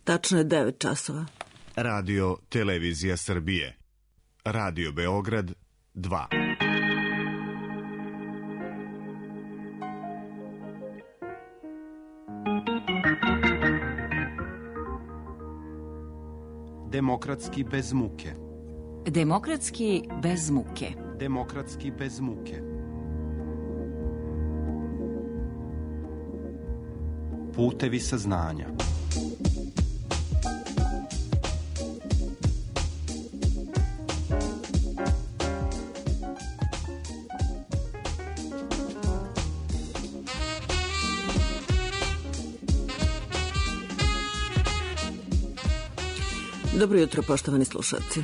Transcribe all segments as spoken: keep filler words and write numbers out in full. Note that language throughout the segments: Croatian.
Tačno je devet časova. Radio Televizija Srbije. Radio Beograd dva. Demokratski bez muke. Demokratski bez muke. Demokratski bez muke. Putevi saznanja. Dobro jutro, poštovani slušalci.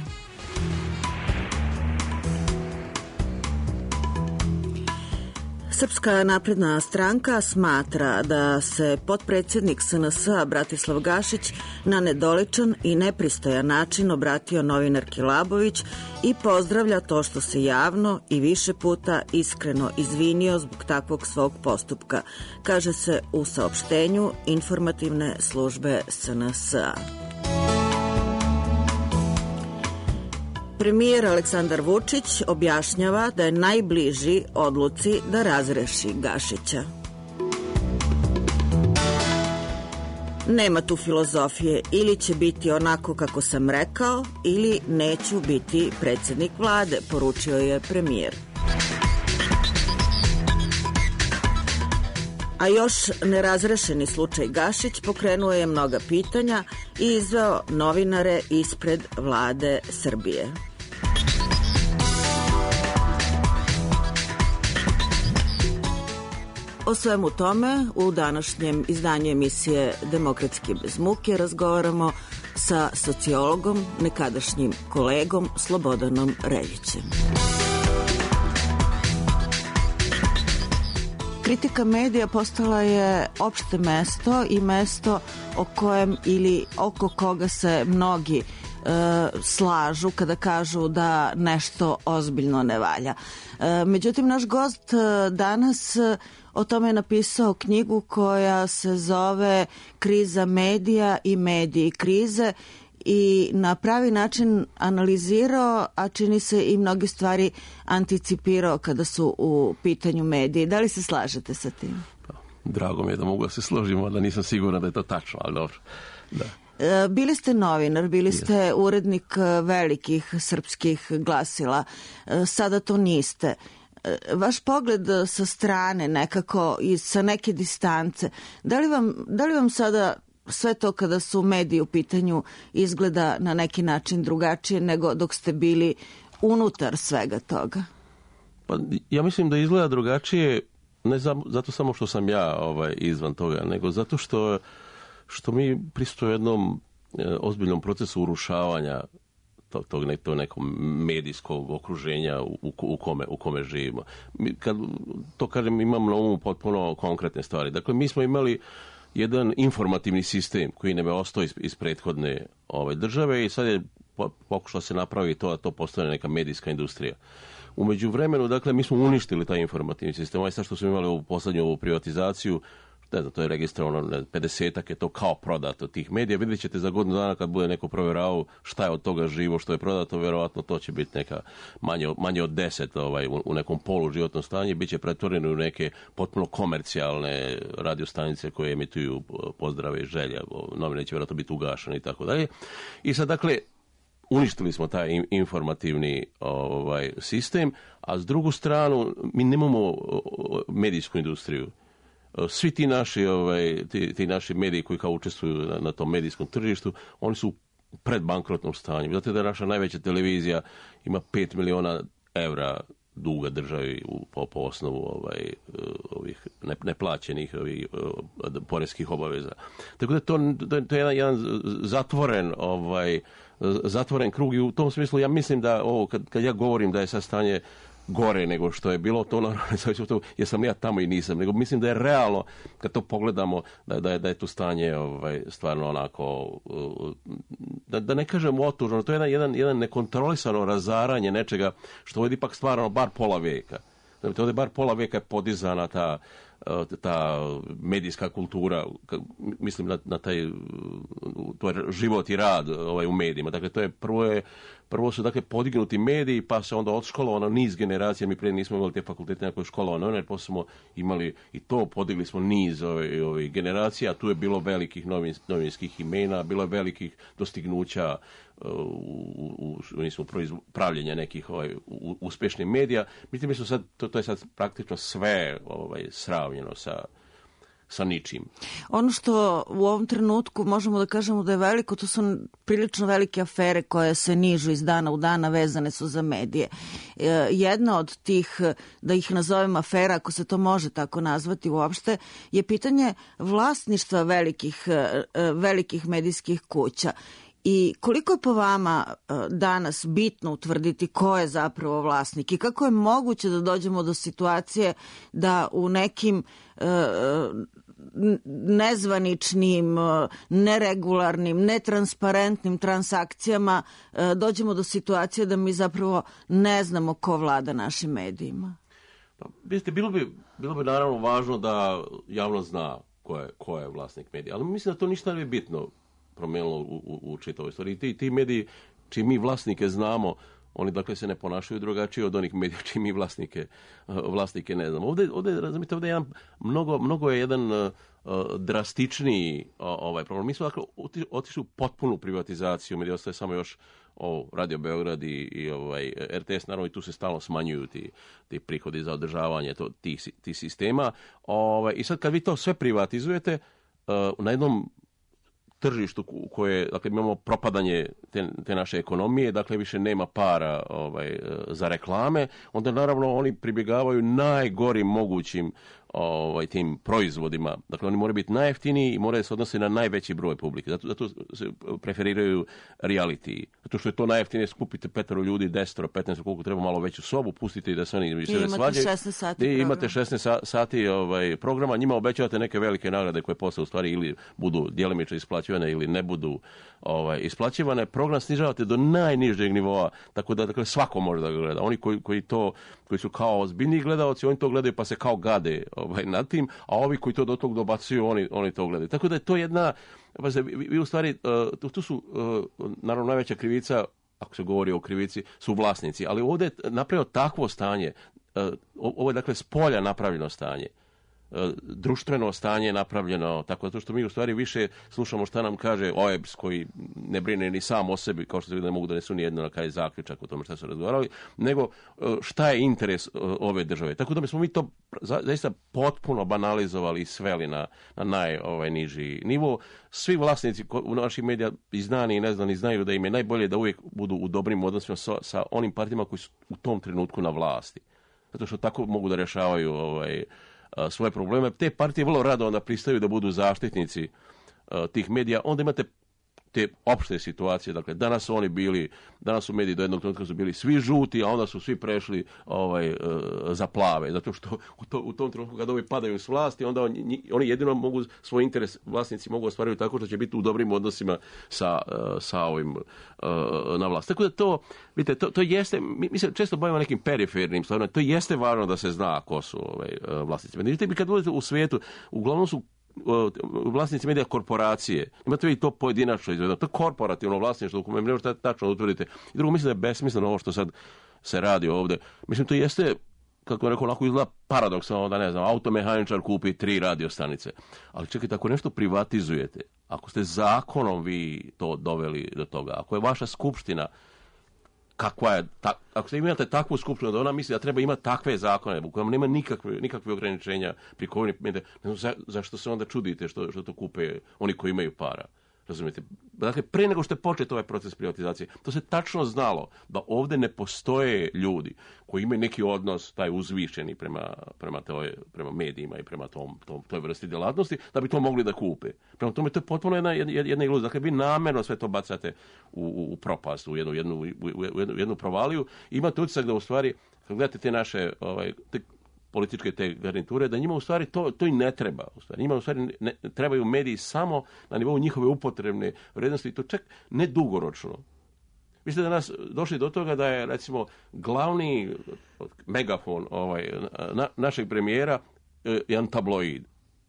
Srpska napredna stranka smatra da se potpredsednik S N S-a Bratislav Gašić na nedoličan i nepristojan način obratio novinarki Labović i pozdravlja to što se javno i više puta iskreno izvinio zbog takvog svog postupka, kaže se u saopštenju informativne službe S N S-a. Premijer Aleksandar Vučić objašnjava da je najbliži odluci da razreši Gašića. Nema tu filozofije, ili će biti onako kako sam rekao, ili neću biti predsednik vlade, poručio je premijer. A još nerazrešeni slučaj Gašić pokrenuo je mnoga pitanja i izveo novinare ispred vlade Srbije. O svemu tome u današnjem izdanju emisije Demokratski bez muke razgovaramo sa sociologom, nekadašnjim kolegom Slobodanom Reljićem. Kritika medija postala je opšte mesto i mesto o kojem ili oko koga se mnogi e, slažu kada kažu da nešto ozbiljno ne valja. E, međutim, naš gost danas o tome je napisao knjigu koja se zove Kriza medija i mediji krize i na pravi način analizirao, a čini se i mnoge stvari anticipirao kada su u pitanju mediji. Da li se slažete sa tim? Pa, drago mi je da mogu da se složimo, da nisam siguran da je to tačno, ali dobro. Da. E, bili ste novinar, bili ste urednik velikih srpskih glasila. E, sada to niste. E, vaš pogled sa strane, nekako i sa neke distance, da li vam, da li vam sada sve to kada su mediji u pitanju izgleda na neki način drugačije nego dok ste bili unutar svega toga? Pa ja mislim da izgleda drugačije ne zato samo što sam ja ovaj, izvan toga, nego zato što, što mi pristupujemo jednom e, ozbiljnom procesu urušavanja tog, tog, ne, tog nekog medijskog okruženja u, u, kome, u kome živimo. Mi, kad to kažem, imam na umu potpuno konkretne stvari. Dakle, mi smo imali jedan informativni sistem koji nam je ostao iz, iz prethodne ove države i sad je pokušala se napraviti to, a to postane neka medijska industrija. U međuvremenu, dakle, mi smo uništili taj informativni sistem. Ovaj sad što smo imali u poslednju ovu privatizaciju, ne znam, to je registrovano pedesetak je to kao prodato tih medija. Vidjet ćete za godinu dana kad bude neko provjeravao šta je od toga živo, što je prodato, vjerovatno to će biti neka manje, manje od deset ovaj, u, u nekom poluživotnom stanju, bit će pretvoreno u neke potpuno komercijalne radiostanice koje emituju pozdrave i želje. Novine će vjerojatno biti ugašene i tako dalje. I sad, dakle, uništili smo taj informativni ovaj, sistem, a s drugu stranu mi nemamo medijsku industriju. Svi ti naši, ovaj, ti, ti naši mediji koji kao učestvuju na, na tom medijskom tržištu, oni su u predbankrotnom stanju. Zato da naša najveća televizija ima pet miliona evra duga državi u, po, po osnovu ovaj, ovih ne, neplaćenih ovih, poreskih obaveza. Tako da to, to je jedan, jedan zatvoren ovaj, zatvoren krug i u tom smislu ja mislim da ovo, kad, kad ja govorim da je sad stanje gore nego što je bilo, to naravno, jesam ja tamo i nisam, nego mislim da je realno, kad to pogledamo, da, da, je, da je tu stanje ovaj, stvarno onako, da, da ne kažem otužno, to je jedan, jedan, jedan nekontrolisano razaranje nečega što ovdje ipak stvarno bar pola vijeka. Znači, ovdje bar pola vijeka je podizana ta, ta medijska kultura, mislim na, na taj, to je život i rad ovaj, u medijima. Dakle, to je prvo, je, prvo su dakle, podignuti mediji, pa se onda odškolovano niz generacija, mi prije nismo imali te fakultete nekoj školovano, jer poslije smo imali i to, podigli smo niz ovaj, ovaj, generacija, tu je bilo velikih novin, novinskih imena, bilo je velikih dostignuća u, u, u pravljenja nekih ovaj, u, uspješnih medija. Mislim, mi su sad, to, to je sad praktično sve ovaj, sravnjeno sa sa ničim. Ono što u ovom trenutku možemo da kažemo da je veliko, to su prilično velike afere koje se nižu iz dana u dana, vezane su za medije. E, jedna od tih, da ih nazovem afera, ako se to može tako nazvati uopšte, je pitanje vlasništva velikih, velikih medijskih kuća. I koliko je po vama danas bitno utvrditi ko je zapravo vlasnik i kako je moguće da dođemo do situacije da u nekim nezvaničnim, neregularnim, netransparentnim transakcijama dođemo do situacije da mi zapravo ne znamo ko vlada našim medijima? Pa, vidite, bilo bi, bilo bi naravno važno da javnost zna ko je, ko je vlasnik medija, ali mislim da to ništa ne je bitno promijenilo u, u, u čitavoj stvari. Ti, ti mediji, čiji mi vlasnike znamo, oni dakle se ne ponašaju drugačije od onih medija čiji mi vlasnike, vlasnike ne znamo. Ovdje, ovdje, razumite, ovdje je jedan, mnogo, mnogo je jedan uh, drastičniji uh, ovaj problem. Mi smo dakle otišli u potpunu privatizaciju, medija ostaje samo još o Radio Beograd i, i ovaj, R T S, naravno i tu se stalno smanjuju ti, ti prihodi za održavanje to, tih, tih sistema. Ovaj, I sad kad vi to sve privatizujete, uh, na jednom tržištu u koje, dakle, imamo propadanje te, te naše ekonomije, dakle, više nema para ovaj, za reklame, onda naravno oni pribjegavaju najgorim mogućim ovaj, tim proizvodima. Dakle, oni moraju biti najjeftiniji i moraju se odnositi na najveći broj publike. Zato, zato se preferiraju reality. Zato što je to najjeftinije, skupite petero ljudi, desetoro, petnaest, koliko treba, malo veću sobu, pustite i da se oni više svađaju. šesnaest sati I imate šesnaest sati ovaj, programa, njima obećavate neke velike nagrade koje posle u stvari ili budu djelimično isplaćivane ili ne budu ovaj, isplaćivane. Program snižavate do najnižeg nivoa, tako da dakle, svako može da ga gleda. Oni koji, koji, to, koji su kao ozbiljniji gledaoci, oni to gledaju pa se kao gade ovaj, nad tim, a ovi koji to do tog dobacuju, oni, oni to gledaju. Tako da je to jedna, vi, vi u stvari, uh, tu su uh, naravno najveća krivica, ako se govori o krivici, su vlasnici, ali ovdje je napravio takvo stanje, uh, ovo je dakle s polja napravljeno stanje. Društveno stanje je napravljeno tako, zato što mi u stvari više slušamo šta nam kaže O E B S koji ne brine ni sam o sebi, kao što se vidi da ne mogu da nesu ni jedno na kraj zaključak o tome šta su razgovarali, nego šta je interes ove države. Tako da bismo mi to zaista potpuno banalizovali i sveli na, na najniži nivo. Svi vlasnici u naših medija i znani i neznani znaju da im je najbolje da uvijek budu u dobrim odnosima sa, sa onim partijama koji su u tom trenutku na vlasti. Zato što tako mogu da rješavaju ovaj, svoje probleme. Te partije vrlo rado onda pristaju da budu zaštitnici uh, tih medija. Onda imate te opšte situacije. Dakle, danas su oni bili, danas su mediji do jednog trenutka su bili svi žuti, a onda su svi prešli ovaj, uh, za plave. Zato što u, to, u tom trenutku kada ovi padaju s vlasti, onda oni, oni jedino mogu svoj interes, vlasnici mogu ostvariti tako što će biti u dobrim odnosima sa, uh, sa ovim uh, na vlast. Tako da to, vidite, to, to jeste, mi, mi se često bavimo nekim perifernim stvarima, to jeste važno da se zna ko su ovaj, uh, vlasnici. Međutim, kad budete u svijetu, uglavnom su vlasnici medija korporacije. Imate vi to pojedinačno izvedeno. To je korporativno vlasništvo u kojem ne možete tačno utvrditi. I drugo, mislim da je besmisleno ovo što sad se radi ovdje. Mislim, to jeste, kako je rekao, onako izgleda paradoksalno da, ne znam, automehaničar kupi tri radio stanice. Ali čekajte, ako nešto privatizujete, ako ste zakonom vi to doveli do toga, ako je vaša skupština kakva je, ta, ako se imate takvu skupštinu da ona misli da treba imati takve zakone u kojem nema nikakve, nikakve ograničenja pri kojim, ne znam za, zašto se onda čudite što, što to kupe oni koji imaju para. Razumijete? Dakle, pre nego što je počet ovaj proces privatizacije, to se tačno znalo da ovdje ne postoje ljudi koji imaju neki odnos, taj uzvišeni prema, prema, toj, prema medijima i prema tom, tom, toj vrsti djelatnosti, da bi to mogli da kupe. Prema tome, to je potpuno jedna, jedna, jedna iluzija. Dakle, vi namjerno sve to bacate u, u propast, u jednu, jednu, u jednu, jednu provaliju. Imate utisak da u stvari, kad gledate te naše ovaj, te političke te garniture, da njima u stvari to, to i ne treba. U stvari. Njima u stvari ne, trebaju mediji samo na nivou njihove upotrebne vrijednosti i to čak ne dugoročno. Vi ste danas došli do toga da je, recimo, glavni megafon ovaj, na, našeg premijera jedan tabloid.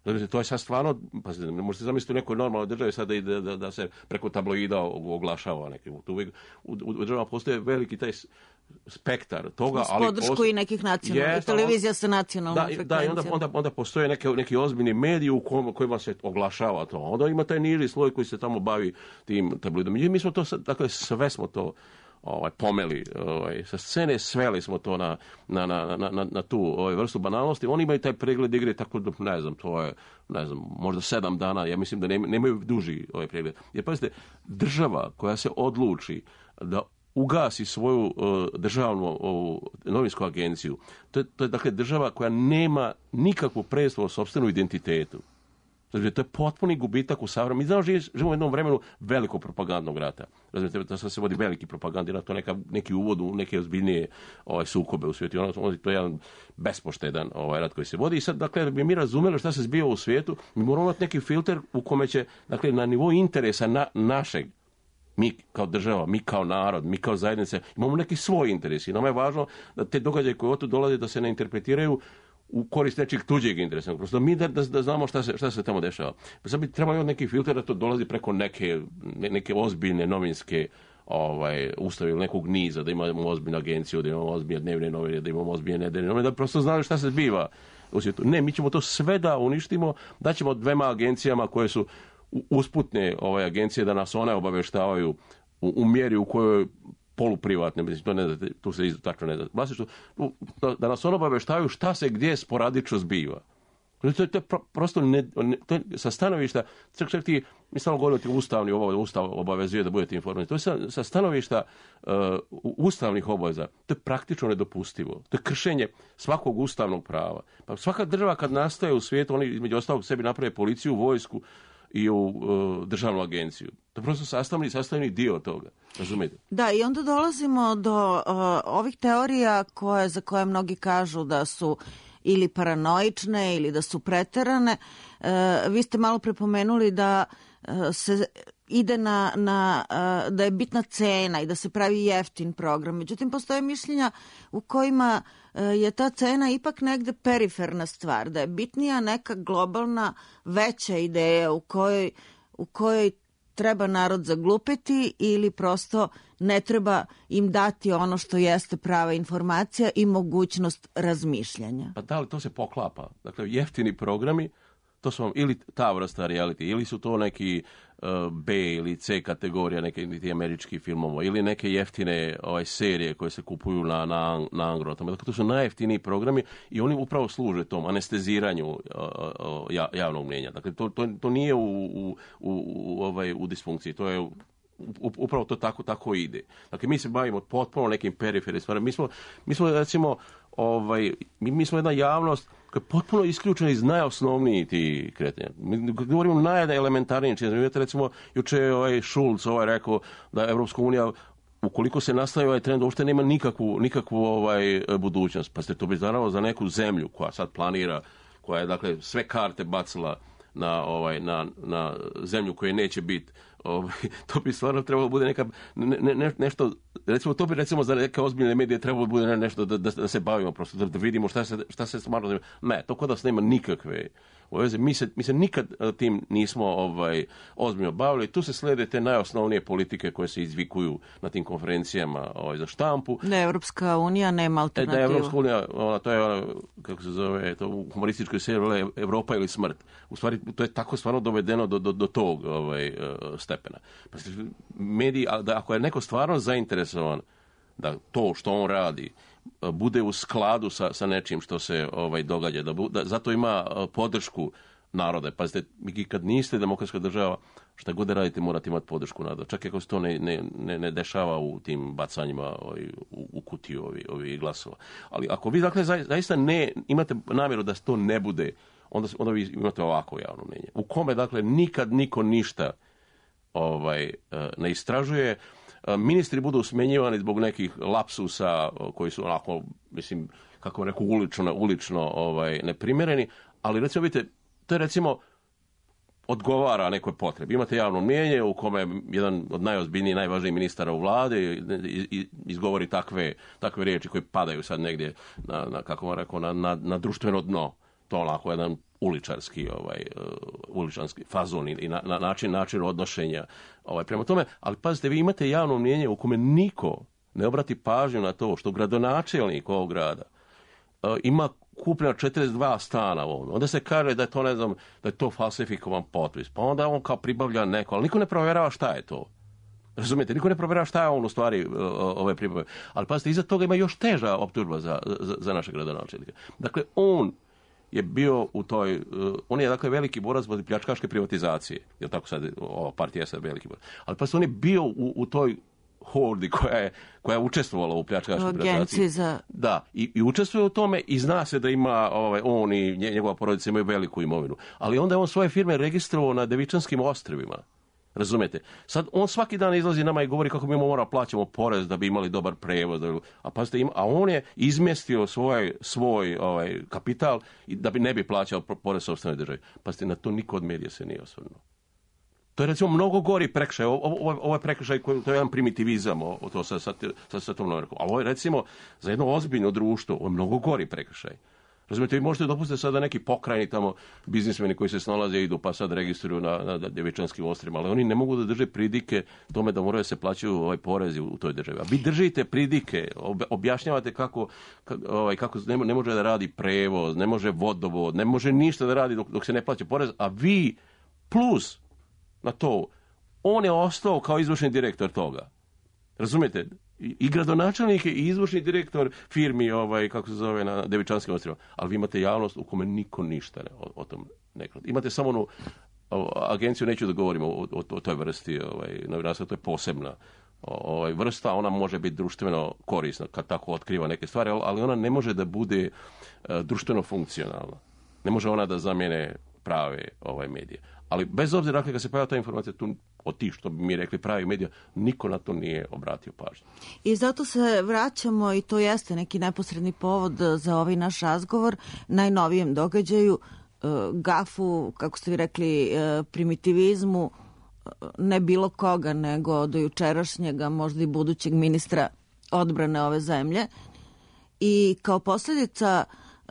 Znači, to je sad stvarno, pa ne možete zamisliti u nekoj normalnoj državi sad da, da, da se preko tabloida oglašava neki. Tu uvijek, u, u državama postoje veliki taj spektar toga. S podršku posto... i nekih nacionalnih, yes, televizija sa nacionalnom da, frekvencijom. Da, i onda, onda, onda postoje neke, neki ozbiljni mediji u kom, kojima se oglašava to. Onda ima taj niži sloj koji se tamo bavi tim tabloidom. Mi smo to, dakle, sve smo to ovaj, pomeli ovaj, sa scene, sveli smo to na, na, na, na, na tu ovaj, vrstu banalnosti. Oni imaju taj pregled igre, tako da, ne znam, to je, ne znam, možda sedam dana, ja mislim da nemaju, nemaju duži ovaj pregled. Jer, pazite, država koja se odluči da ugasi svoju uh, državnu uh, novinsku agenciju, to je, to je, dakle, država koja nema nikakvu predstavu o sopstvenom identitetu. Znači, to je potpuni gubitak u savremenom. Mi znamo, živimo u jednom vremenu velikog propagandnog rata. Razumijete, da se vodi veliki propagandni rat, to neka, neki uvod u neke ozbiljnije ovaj, sukobe u svijetu. Ono, to je jedan bespoštedan ovaj, rat koji se vodi. I sad, dakle, da bi mi razumeli šta se zbiva u svijetu, mi moramo imati neki filter u kome će, dakle, na nivou interesa na, našeg, mi kao država, mi kao narod, mi kao zajednice, imamo neki svoj interes. I nama je važno da te događaje koje od tu dolaze da se ne interpretiraju u korist nečeg tuđeg interesa. Prosto mi da, da, da znamo šta se, šta se tamo dešava. Pa sad bi trebalo imati neki filter da to dolazi preko neke, neke ozbiljne novinske ovaj, ustave ili nekog niza, da imamo ozbiljnu agenciju, da imamo ozbiljne dnevne novine, da imamo ozbiljne nedeljne novine, da prosto znali šta se zbiva u svijetu. Ne, mi ćemo to sve da uništimo, daćemo dvema agencijama koje su usputne ovaj, agencije da nas one obaveštavaju u, u mjeri u kojoj poluprivatne, mislim, to ne znate, tu se isto tačno ne znate. Vlasništvo, da nas ono obaveštavaju šta se gdje sporadično zbiva. To je, to je prosto ne, ne, to je sa stanovišta, čak čak ti, mi stalno govorimo o ustavni, ovo ustav obavezuje da budete informirani. To je sa, sa stanovišta uh, ustavnih obaveza, to je praktično nedopustivo. To je kršenje svakog ustavnog prava. Pa svaka država kad nastaje u svijetu, oni između ostalog sebi naprave policiju, vojsku i u uh, državnu agenciju. To je prosto sastavni, sastavni dio toga. Razumijete? Da, i onda dolazimo do uh, ovih teorija koje, za koje mnogi kažu da su ili paranoične ili da su preterane. Uh, vi ste malo prepomenuli da uh, se ide na, na uh, da je bitna cena i da se pravi jeftin program. Međutim, postoje mišljenja u kojima uh, je ta cena ipak negde periferna stvar, da je bitnija neka globalna veća ideja u kojoj, u kojoj treba narod zaglupiti ili prosto ne treba im dati ono što jeste prava informacija i mogućnost razmišljanja. Pa da li to se poklapa? Dakle, jeftini programi, to su vam ili ta vrsta reality, ili su to neki uh, B ili C kategorija, neke niti američki filmova, ili neke jeftine ovaj, serije koje se kupuju na, na, na Angrotama. Dakle, to su najjeftiniji programi i oni upravo služe tom anesteziranju uh, uh, javnog mnjenja. Dakle, to, to, to nije u, u, u, u, ovaj, u disfunkciji, to je upravo to tako, tako ide. Dakle, mi se bavimo potpuno nekim perifernim stvarima. Mi smo, mi smo recimo, ovaj, mi, mi smo jedna javnost koja je potpuno isključena iz najosnovnijih tih kretanja. Mi govorimo o najelementarnijim činjenicama. Recimo, juče je ovaj Schulz ovaj rekao da Evropska unija, ukoliko se nastavi ovaj trend, uopšte nema nikakvu, nikakvu ovaj, budućnost. Pa ste to bi naravno za neku zemlju koja sad planira, koja je dakle sve karte bacila na, ovaj, na, na zemlju koje neće biti. Ovaj, to bi stvarno trebalo bude neka, ne, ne, nešto, recimo to bi recimo za neke ozbiljne medije trebalo bude nešto da, da, da se bavimo prosto, da, da vidimo šta se, šta se stvarno, ne, to kod nas nema nikakve veze. Mi se, mi se nikad tim nismo ovaj, ozbiljno bavili. Tu se slede te najosnovnije politike koje se izvikuju na tim konferencijama ovaj, za štampu. Da, Evropska unija nema alternativu. Da, Evropska unija, ona, to je ona, kako se zove, to u humorističkoj seriji Evropa ili smrt. U stvari, to je tako stvarno dovedeno do, do, do tog ovaj, stepena. Pa, mediji, da, ako je neko stvarno zainteresovan da to što on radi bude u skladu sa, sa nečim što se ovaj, događa, da, da zato ima podršku naroda. Pazite, kad niste demokratska država, šta god da radite morate imati podršku naroda. Čak ako se to ne, ne, ne, ne dešava u tim bacanjima ovaj, u, u kutiju ovih ovi glasova. Ali ako vi dakle zaista ne imate namjeru da to ne bude, onda, onda vi imate ovako javno mnjenje. U kome dakle nikad niko ništa ovaj, ne istražuje. Ministri budu smenjivani zbog nekih lapsusa koji su onako, mislim, kako reku, ulično, ulično ovaj, neprimjereni, ali recimo, vidite, to je recimo odgovara nekoj potrebi. Imate javno mnijenje u kome jedan od najozbiljnijih, najvažnijih ministara u vladi izgovori takve, takve riječi koje padaju sad negdje na, na kako vam rekao, na, na, na društveno dno. To onako jedan uličarski, ovaj, uh, uličarski fazon i na, na način, način odnošenja ovaj, prema tome. Ali pazite, vi imate javno mnijenje u kome niko ne obrati pažnju na to što gradonačelnik ovog grada uh, ima kupljeno četrdeset dva stana ovdje. Onda se kaže da je to, ne znam, da je to falsifikovan potpis. Pa onda on kao pribavlja neko, ali niko ne provjerava šta je to. Razumijete, niko ne provjerava šta je on u stvari uh, ove pribave. Ali pazite, iza toga ima još teža optužba za, za, za naše gradonačelnike. Dakle, on je bio u toj, uh, on je dakle veliki borac protiv pljačkaške privatizacije. Jel tako sad, ova partija je veliki borac. Ali pazite, on je bio u, u toj hordi koja je, koja je učestvovala u pljačkaškoj privatizaciji. Za... Da, i, i učestvuje u tome i zna se da ima, ovaj, on i njegova porodica imaju veliku imovinu. Ali onda je on svoje firme registrovao na Devičanskim ostrvima. Razumete? Sad on svaki dan izlazi nama i govori kako mi moramo plaćamo porez da bi imali dobar prevoz. A pazite, ima, a on je izmjestio svoj, svoj ovaj, kapital i da bi ne bi plaćao porez sopstvenoj državi. Pazite, na to niko od medija se nije osvrnuo. To je recimo mnogo gori prekršaj. Ovo, ovo je prekršaj koji, to je jedan primitivizam, o, to sa, sa, sa, sa tom novinarkom. Ali ovo je recimo za jedno ozbiljno društvo, ovo je mnogo gori prekršaj. Razumijete, vi možete dopustiti sada neki pokrajni tamo biznismeni koji se snalaze i idu pa sad registruju na, na Devičanskim ostrvima, ali oni ne mogu da drže pridike tome da moraju se plaćaju ovaj porezi u toj državi. A vi držite pridike, objašnjavate kako, ovaj, kako ne, ne može da radi prevoz, ne može vodovod, ne može ništa da radi dok, dok se ne plaća porez, a vi plus na to, on je ostao kao izvršni direktor toga. Razumijete? I gradonačelnik i izvršni direktor firmi, ovaj, kako se zove, na Devičanskim ostrvima. Ali vi imate javnost u kome niko ništa ne, o, o tom ne kaže. Imate samo onu o, agenciju, neću da govorimo o, o, o toj vrsti ovaj, novinarstva, to je posebna ovaj, vrsta, ona može biti društveno korisna kad tako otkriva neke stvari, ali ona ne može da bude uh, društveno funkcionalna. Ne može ona da zamijene prave ovaj, medije. Ali bez obzira, dakle, kad se pojavila ta informacija, tu od tih, što bi mi rekli, pravi medija, niko na to nije obratio pažnju. I zato se vraćamo, i to jeste neki neposredni povod za ovaj naš razgovor, najnovijem događaju, gafu, kako ste vi rekli, primitivizmu, ne bilo koga, nego do jučerašnjega, možda i budućeg ministra odbrane ove zemlje. I kao posljedica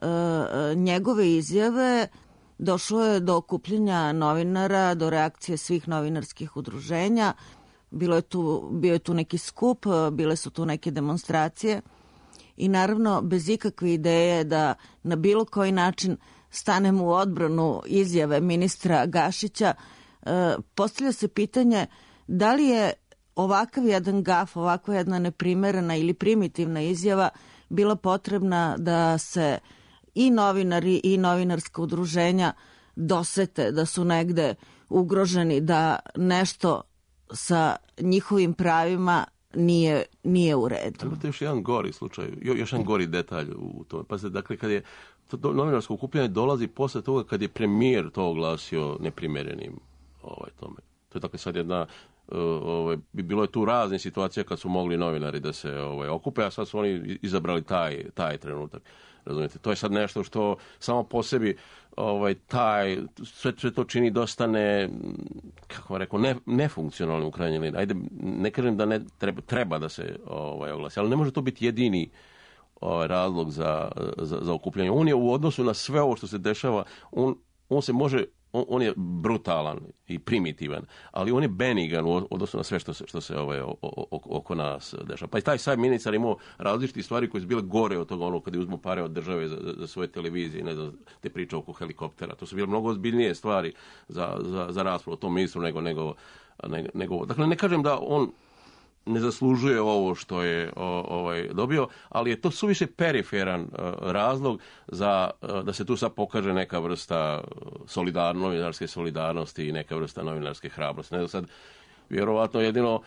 njegove izjave došlo je do okupljenja novinara, do reakcije svih novinarskih udruženja. Bilo je tu, bio je tu neki skup, bile su tu neke demonstracije i naravno bez ikakve ideje da na bilo koji način stanemo u odbranu izjave ministra Gašića. E, postavlja se pitanje da li je ovakav jedan gaf, ovakva jedna neprimerena ili primitivna izjava bila potrebna da se i novinari i novinarska udruženja dosete da su negde ugroženi, da nešto sa njihovim pravima nije, nije u redu. Imate još jedan gori slučaj, još jedan gori detalj u tome. Pa dakle, kad je to novinarsko okupljanje dolazi posle toga kad je premijer to oglasio neprimerenim ovaj, tome. To je dakle sad jedna, ovaj, bilo je tu raznih situacija kad su mogli novinari da se ovaj, okupe, a sad su oni izabrali taj, taj trenutak. Razumijete? To je sad nešto što samo po sebi ovaj, taj, sve, sve to čini dosta ne, kako rekao, ne, nefunkcionalnim u krajnjoj liniji. Ajde, ne kažem da ne treba, treba da se ovaj, oglasi, ali ne može to biti jedini ovaj, razlog za, za, za okupljanje. On je u odnosu na sve ovo što se dešava, on, on se može, on, on je brutalan i primitivan, ali on je benigan u odnosu na sve što se, što se ovaj, o, o, oko nas dešava. Pa i taj sad ministar imao različite stvari koje su bile gore od toga, ono kad je uzmu pare od države za, za svoje televizije, ne znam, te priče oko helikoptera. To su bile mnogo ozbiljnije stvari za, za, za raspravu o tom ministru nego, nego, nego, nego... Dakle, ne kažem da on ne zaslužuje ovo što je o, ovaj, dobio, ali je to suviše periferan uh, razlog za, uh, da se tu sad pokaže neka vrsta solidarno, novinarske solidarnosti i neka vrsta novinarske hrabrosti. Ne znam sad, vjerovatno jedino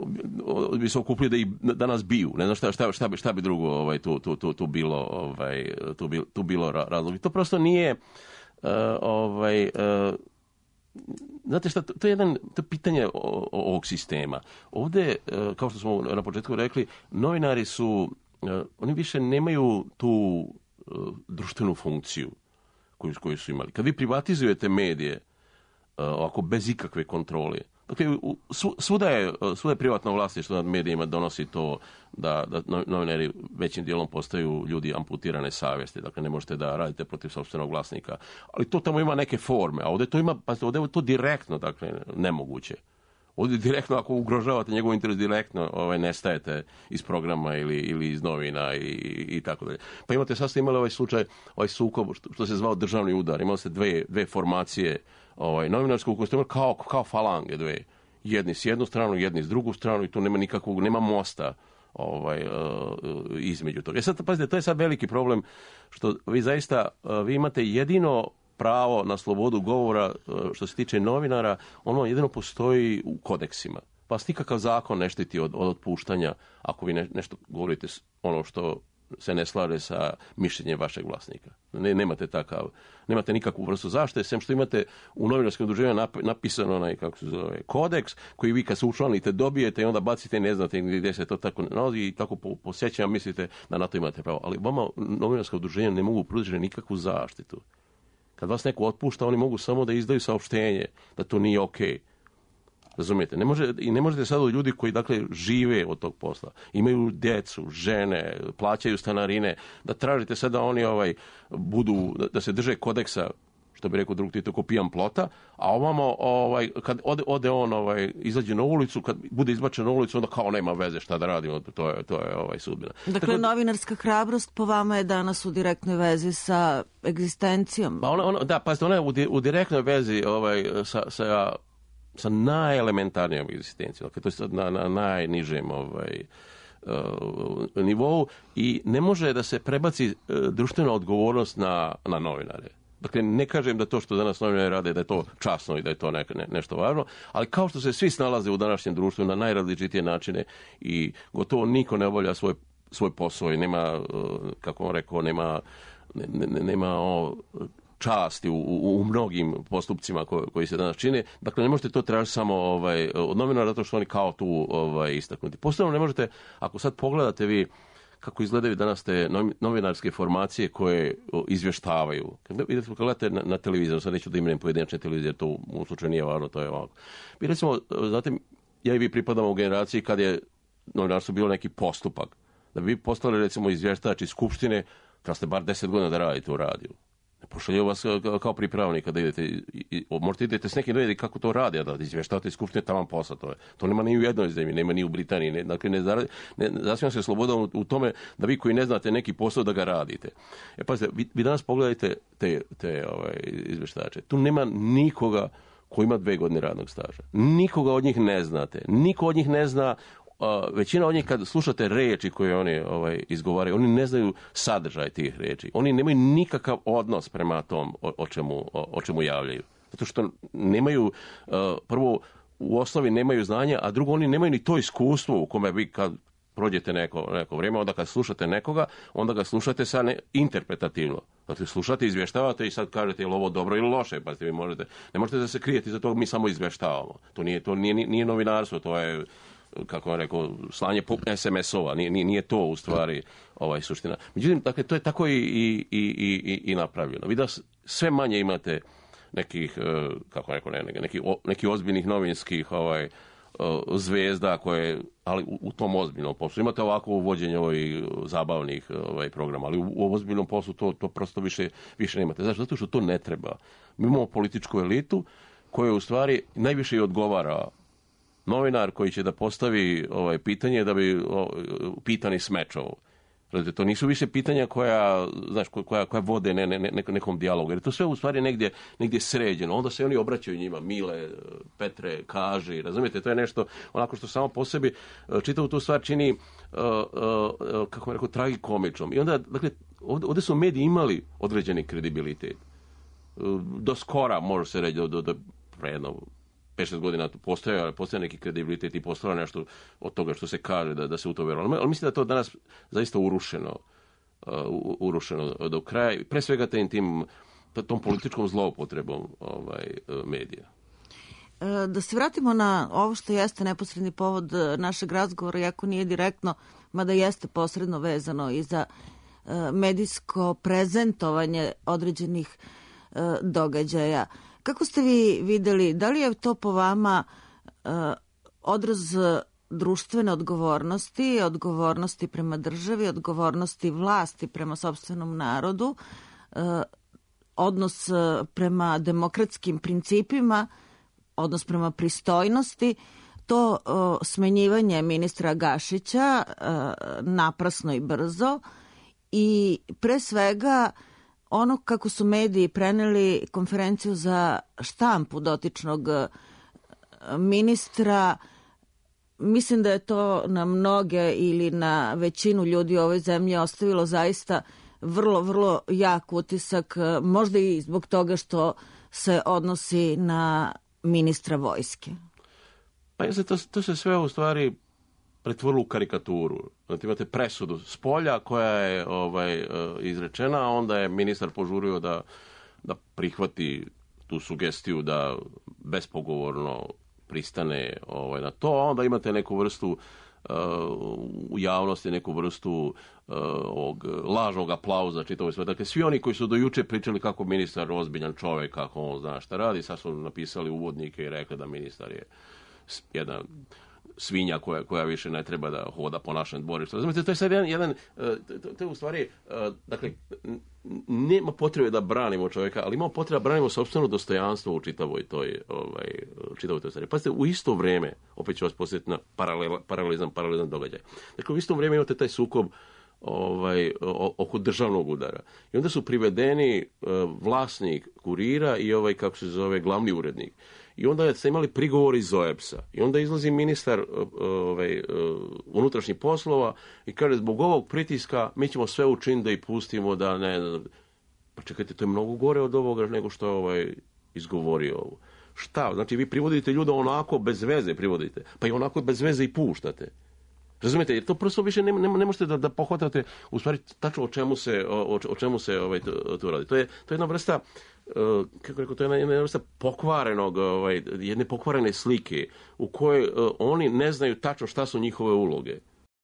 bi se okupili da i danas biju. Ne znam šta, šta, šta, bi, šta bi drugo ovaj, tu, tu, tu, tu bilo, ovaj, tu, bil, tu bilo razlog. I to prosto nije uh, ovaj, uh, znate šta, to je jedan, to je pitanje ovog sistema. Ovdje, kao što smo na početku rekli, novinari su, oni više nemaju tu društvenu funkciju koju, koju su imali. Kad vi privatizujete medije, ovako bez ikakve kontrole, Dakle, svuda je, svuda je privatno vlasništvo nad medijima donosi to da, da novinari većim dijelom postaju ljudi amputirane savjesti. Dakle, ne možete da radite protiv sopstvenog vlasnika. Ali to tamo ima neke forme, a ovdje to ima, pa ovdje je to direktno, dakle, nemoguće. Ovdje direktno, ako ugrožavate njegov interes direktno, ovaj, nestajete iz programa ili, ili iz novina i, i tako dalje. Pa imate, sad ste imali ovaj slučaj, ovaj sukob, što, što se zvao državni udar. Imali ste dve, dve formacije ovaj, novinarsku koju ste imali kao, kao falange dve. Jedni s jednu stranu, jedni s drugu stranu i tu nema nikakvog, nema mosta ovaj, uh, između toga. E sad, pazite, to je sad veliki problem što vi zaista, uh, vi imate jedino pravo na slobodu govora što se tiče novinara, ono jedino postoji u kodeksima. Pa nikakav zakon ne štiti od, od otpuštanja ako vi ne, nešto govorite ono što se ne slaže sa mišljenjem vašeg vlasnika. Ne, nemate takav, nemate nikakvu vrstu zaštite, sem što imate u novinarskom udruženju napisano onaj, kako se zove, kodeks, koji vi kad se učlanite dobijete i onda bacite i ne znate gdje se to tako nalazi i tako po, po sjećanju mislite da na to imate pravo. Ali vama novinarska udruženja ne mogu pružiti nikakvu zaštitu. Kad vas neko otpušta, oni mogu samo da izdaju saopštenje da to nije okej. Razumijete? Ne može, i ne možete sad od ljudi koji, dakle, žive od tog posla, imaju djecu, žene, plaćaju stanarine, da tražite sad da oni ovaj, budu, da, da se drže kodeksa, što bi rekao drug Tito, ko pijan plota, a ovamo, ovaj, kad ode, ode on, ovaj, izađe na ulicu, kad bude izbačen na ulicu, onda kao nema veze šta da radimo, to je, to je ovaj, sudbina. Dakle, Tako, novinarska hrabrost po vama je danas u direktnoj vezi sa egzistencijom. Pa ona, ona, da, pazite, ona je u, di, u direktnoj vezi ovaj, sa, sa, sa najelementarnijom egzistencijom, dakle, to je sad na, na najnižem ovaj, uh, nivou i ne može da se prebaci uh, društvena odgovornost na, na novinare. Dakle, ne kažem da to što danas novinari rade, da je to časno i da je to ne, ne, nešto važno, ali kao što se svi snalaze u današnjem društvu na najrazličitije načine i gotovo niko ne obavlja svoj, svoj posao i nema, kako on rekao, nema, ne, ne, nema o, časti u, u, u mnogim postupcima koji, koji se danas čine. Dakle, ne možete to tražiti samo ovaj, od novinara zato što oni kao tu ovaj, istaknuti. Posebno ne možete, ako sad pogledate vi kako izgledaju danas te novinarske formacije koje izvještavaju. Kad vidite, kad gledate na, na televiziju, sad neću da imenujem pojedinačne televizije, to u slučaju nije važno, to je ovako. Mi recimo, znate, ja i vi pripadamo u generaciji kad je novinarstvo bilo neki postupak. Da bi vi postali, recimo, izvještač iz Skupštine, kad ste bar deset godina da radite u radiju. Ne pošalju vas kao pripravnika da idete, i, i, možete idete s nekim da vidite kako to radi, a da izvještavate iz Skupštine, tamo posla, to je. To nema ni u jednoj zemlji, nema ni u Britaniji, ne, dakle ne, zaradi, ne zasvijem se sloboda u, u tome da vi koji ne znate neki posao da ga radite. E pazite, vi, vi danas pogledajte te, te ovaj, izvještače, tu nema nikoga ko ima dve godine radnog staža. Nikoga od njih ne znate, niko od njih ne zna. Uh, većina od njih kad slušate reči koje oni ovaj, izgovaraju, oni ne znaju sadržaj tih reči. Oni nemaju nikakav odnos prema tom o, o, čemu, o, o čemu javljaju. Zato što nemaju, uh, prvo, u osnovi nemaju znanja, a drugo, oni nemaju ni to iskustvo u kome vi kad prođete neko, neko vrijeme, onda kad slušate nekoga, onda ga slušate sa ne, interpretativno. Dakle, slušate, izvještavate i sad kažete je li ovo dobro ili loše, pa vi možete, ne možete da se krijeti za to, mi samo izvještavamo. To nije, to nije, nije novinarstvo, to je, kako vam rekao, slanje es em es-ova, nije, nije to u stvari ovaj, suština. Međutim, dakle, to je tako i, i, i, i, i napravljeno. Vi da sve manje imate nekih, kako rekao, ne, neki, neki ozbiljnih novinskih ovaj, zvezda koje, ali u, u tom ozbiljnom poslu. Imate ovako uvođenje ovih zabavnih ovaj, programa, ali u, u ozbiljnom poslu to, to prosto više, više nemate. Zašto? Zato što to ne treba. Mi imamo političku elitu koja u stvari najviše i odgovara novinar koji će da postavi ovaj, pitanje da bi o, pitani smečao. To nisu više pitanja koja, znaš, koja, koja vode ne, ne, ne, nekom dijalogu. Jer to sve u stvari negdje, negdje sređeno. Onda se oni obraćaju njima, Mile, Petre, kaži, razumijete? To je nešto onako što samo po sebi čitavu tu stvar čini, uh, uh, kako me rekao, tragikomičnom. I onda, dakle, ovdje, ovdje su mediji imali određeni kredibilitet. Uh, do skora, može se reći, do, do, do predno, pet šest godina postoje, postoje neki kredibilitet i postoje nešto od toga što se kaže da, da se u to vjerovalo. Ali mislim da je to danas zaista urušeno, uh, urušeno do kraja. Pre svega tim, tim, tom političkom zloupotrebom ovaj, medija. Da se vratimo na ovo što jeste neposredni povod našeg razgovora, iako nije direktno, mada jeste posredno vezano i za medijsko prezentovanje određenih događaja. Kako ste vi vidjeli, da li je to po vama odraz društvene odgovornosti, odgovornosti prema državi, odgovornosti vlasti prema sopstvenom narodu, odnos prema demokratskim principima, odnos prema pristojnosti. To o, smenjivanje ministra Gašića o, naprasno i brzo i pre svega ono kako su mediji preneli konferenciju za štampu dotičnog ministra, mislim da je to na mnoge ili na većinu ljudi u ovoj zemlji ostavilo zaista vrlo, vrlo jak utisak, možda i zbog toga što se odnosi na ministra vojske. Pa je, to, to se sve u stvari pretvorilo u karikaturu. Znači, imate presudu s polja koja je ovaj, izrečena, a onda je ministar požurio da, da prihvati tu sugestiju da bespogovorno pristane ovaj, na to, a onda imate neku vrstu uh, u javnosti, neku vrstu uh, ovog lažnog aplauza čitavoj sve. Dakle, svi oni koji su do juče pričali kako ministar ozbiljan čovjek, kako on zna šta radi, sad su napisali uvodnike i rekli da ministar je jedna svinja koja, koja više ne treba da hoda po našem dvorištu. Razumite, to je sad jedan, jedan to, to je u stvari, dakle, nema potrebe da branimo čovjeka, ali imamo potrebe da branimo sopstveno dostojanstvo u čitavoj toj, ovaj, čitavoj toj stvari. Pazite, u isto vrijeme, opet ću vas posjetiti na paralela, paralelizam, paralelizam događaj. Dakle, u isto vrijeme imate taj sukob ovaj, oko državnog udara. I onda su privedeni vlasnik Kurira i ovaj, kako se zove, glavni urednik. I onda ste imali prigovor iz O E B S-a. I onda izlazi ministar ovaj, unutrašnjih poslova i kaže, zbog ovog pritiska mi ćemo sve učiniti da ih pustimo da ne... Pa čekajte, to je mnogo gore od ovoga nego što je ovaj izgovorio ovo. Šta? Znači, vi privodite ljude onako bez veze privodite. Pa i onako bez veze i puštate. Razumijete, jer to prosto više ne, ne, ne možete da, da pohvatate u stvari tačno o čemu se, o, o čemu se ovaj, to, to radi. To je, to je jedna vrsta, uh, kako rekao, to je jedna, jedna vrsta pokvarenog, ovaj, jedne pokvarene slike u kojoj uh, oni ne znaju tačno šta su njihove uloge.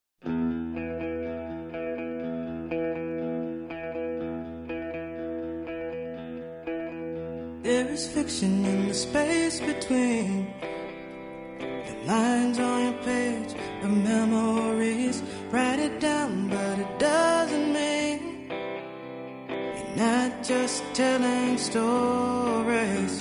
There is fiction in the space between lines on your page of memories. Write it down, but it doesn't mean you're not just telling stories.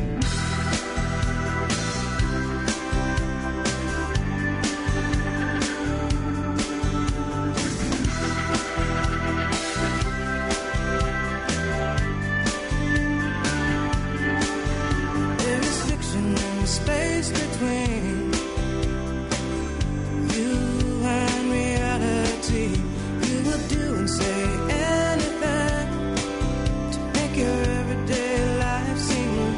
There is fiction in the space between say anything to make your everyday life seem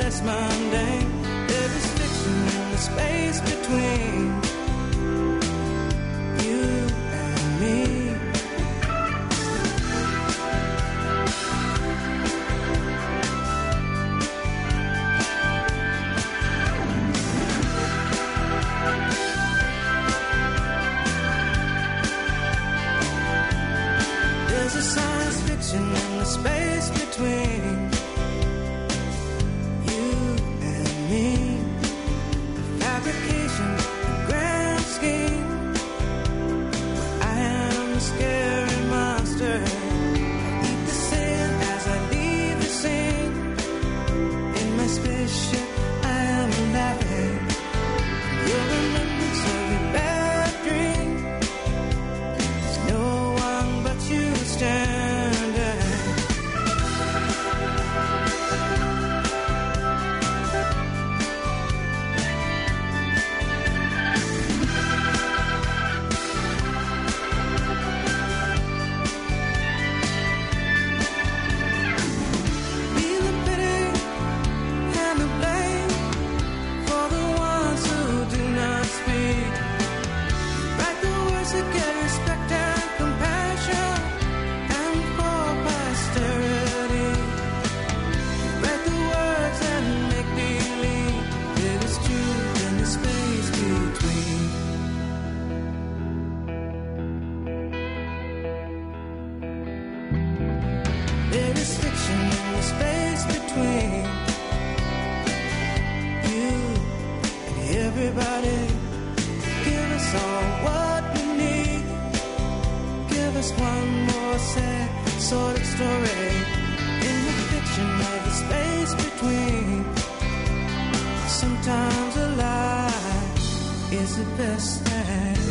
just one more sad sort of story in the fiction of the space between. Sometimes a lie is the best thing.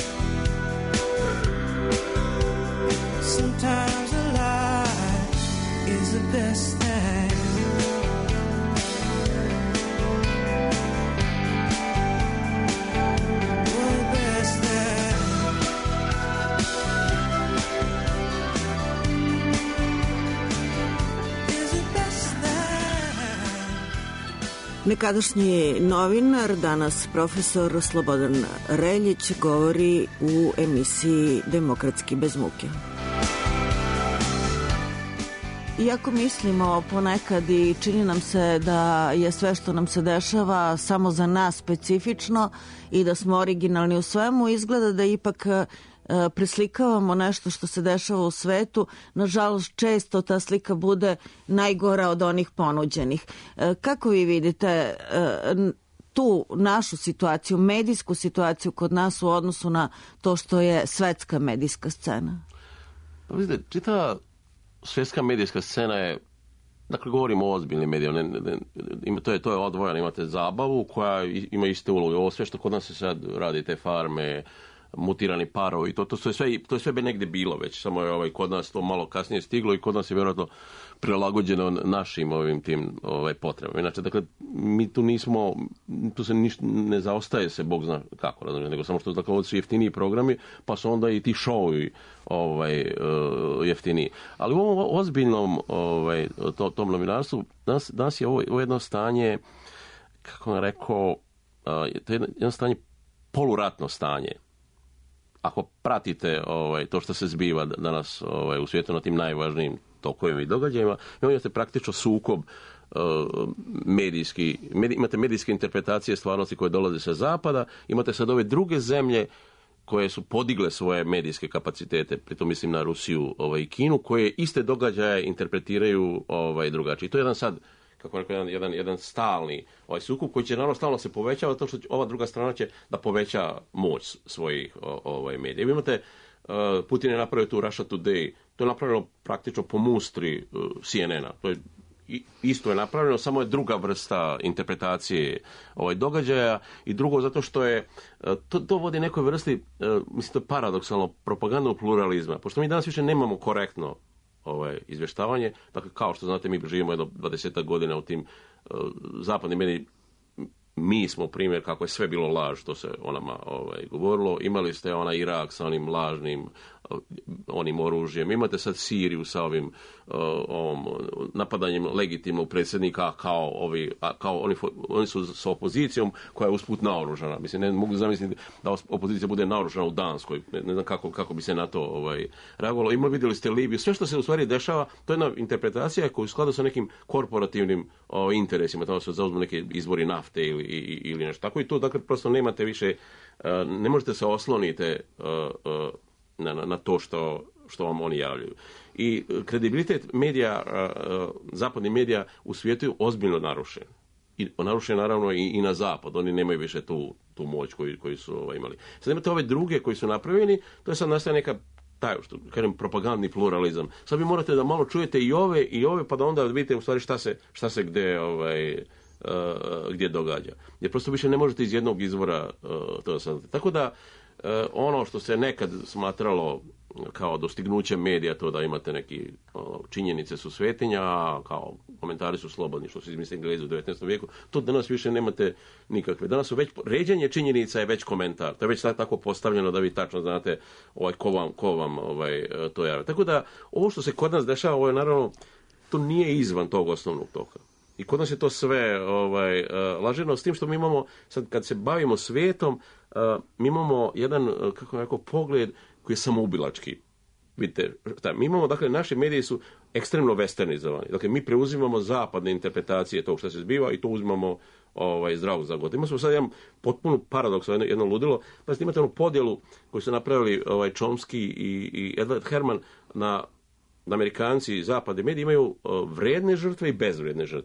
Sometimes a lie is the best thing. Nekadašnji novinar, danas profesor Slobodan Reljić, govori u emisiji Demokratski bez muke. Iako mislimo ponekad i čini nam se da je sve što nam se dešava samo za nas specifično i da smo originalni u svemu, izgleda da ipak preslikavamo nešto što se dešava u svetu. Nažalost, često ta slika bude najgora od onih ponuđenih. Kako vi vidite tu našu situaciju, medijsku situaciju kod nas u odnosu na to što je svetska medijska scena? Pa vidite, čitava svjetska medijska scena je, dakle govorimo o ozbiljnim medijima, ne, ne, ne, to je, to je odvojeno, imate zabavu koja ima iste uloge. Ovo sve što kod nas se sad radi, te farme, mutirani parovi, to, to, je sve, to je sve negdje bilo već, samo je ovaj, kod nas to malo kasnije stiglo i kod nas je vjerojatno prilagođeno našim ovim tim ovaj, potrebama. Inače, dakle, mi tu nismo, tu se niš, ne zaostaje se, Bog zna kako, razumije, nego samo što, dakle, ovo su jeftiniji programi, pa su onda i ti šovi ovaj, uh, jeftiniji. Ali u ovom ozbiljnom ovaj, to, tom novinarstvu, danas, danas je ovo, ovo jedno stanje, kako vam rekao, uh, to je jedno stanje, poluratno stanje. Ako pratite ovaj, to što se zbiva danas ovaj, u svijetu na tim najvažnijim tokovima i događajima, imate praktično sukob uh, medijski, medij, imate medijske interpretacije stvarnosti koje dolaze sa zapada, imate sad ove druge zemlje koje su podigle svoje medijske kapacitete, pritom mislim na Rusiju ovaj, i Kinu, koje iste događaje interpretiraju ovaj, drugačije. I to je jedan sad, kako rekao, jedan, jedan, jedan stalni ovaj sukob koji će naravno stalno se povećava, to što ova druga strana će da poveća moć svojih ovaj, medija. Vi imate, uh, Putin je napravio tu Russia Today, to je napravljeno praktično po mustri uh, C N N-a. To je isto je napravljeno, samo je druga vrsta interpretacije ovaj, događaja i drugo zato što je, to, to vodi nekoj vrsti, uh, mislim to je paradoksalno, propagandnog pluralizma, pošto mi danas više nemamo korektno ovaj, izvještavanje. Dakle, kao što znate, mi živimo jedno dvadesetak godina u tim uh, zapadnim medijima. Mi smo primjer kako je sve bilo laž, to se o nama ovaj, govorilo. Imali ste onaj Irak sa onim lažnim uh, onim oružjem. Imate sad Siriju sa ovim uh, ovom, napadanjem legitimnog predsjednika kao ovi, a, kao oni, oni su sa opozicijom koja je usput naoružana. Mislim, ne mogu zamisliti da opozicija bude naoružana u Danskoj. Ne, ne znam kako, kako bi se na to ovaj, reagovalo. Ima, vidjeli ste Libiju. Sve što se u stvari dešava, to je jedna interpretacija koja je u skladu sa nekim korporativnim o, interesima. Tamo se zauzmu neke izvori nafte ili, i, ili nešto tako. I to, dakle, prosto nemate više, uh, ne možete se oslonite uh, uh, na, na to što, što vam oni javljaju. I kredibilitet medija, zapadnih medija u svijetu je ozbiljno narušen. I narušen naravno i, i na zapad. Oni nemaju više tu, tu moć koju, koju su ovaj, imali. Sad imate ove druge koji su napravljeni, to je sad nastaje neka taj, što kažem, propagandni pluralizam. Sad vi morate da malo čujete i ove i ove, pa da onda vidite u stvari šta se, šta se gde, ovaj, uh, gdje događa. Jer prosto više ne možete iz jednog izvora uh, to sad. Tako da uh, ono što se nekad smatralo kao dostignuće medija, to da imate neki o, činjenice su svetinja, kao komentari su slobodni, što su izmislili Englezi u devetnaestom vijeku, to danas više nemate nikakve. Danas su već, ređenje činjenica je već komentar, to je već tako postavljeno da vi tačno znate ovaj, ko vam, ko vam ovaj, to javlja. Tako da, ovo što se kod nas dešava, ovo je naravno, to nije izvan tog osnovnog toka. I kod nas je to sve ovaj, laženo, s tim što mi imamo, sad kad se bavimo svijetom, mi imamo jedan, kako je rekao, pogled koji je samoubilački. Vidite, šta, mi imamo, dakle, naši mediji su ekstremno westernizovani. Dakle, mi preuzimamo zapadne interpretacije tog što se zbiva i to uzimamo ovaj, zdravo za god. Imamo smo sad jedan potpuno paradoks, jedno, jedno ludilo. Pa imate onu podjelu koju su napravili ovaj, Chomsky i, i Edward Herman na, na Amerikanci i zapadne medije imaju uh, vredne žrtve i bezvredne žrtve.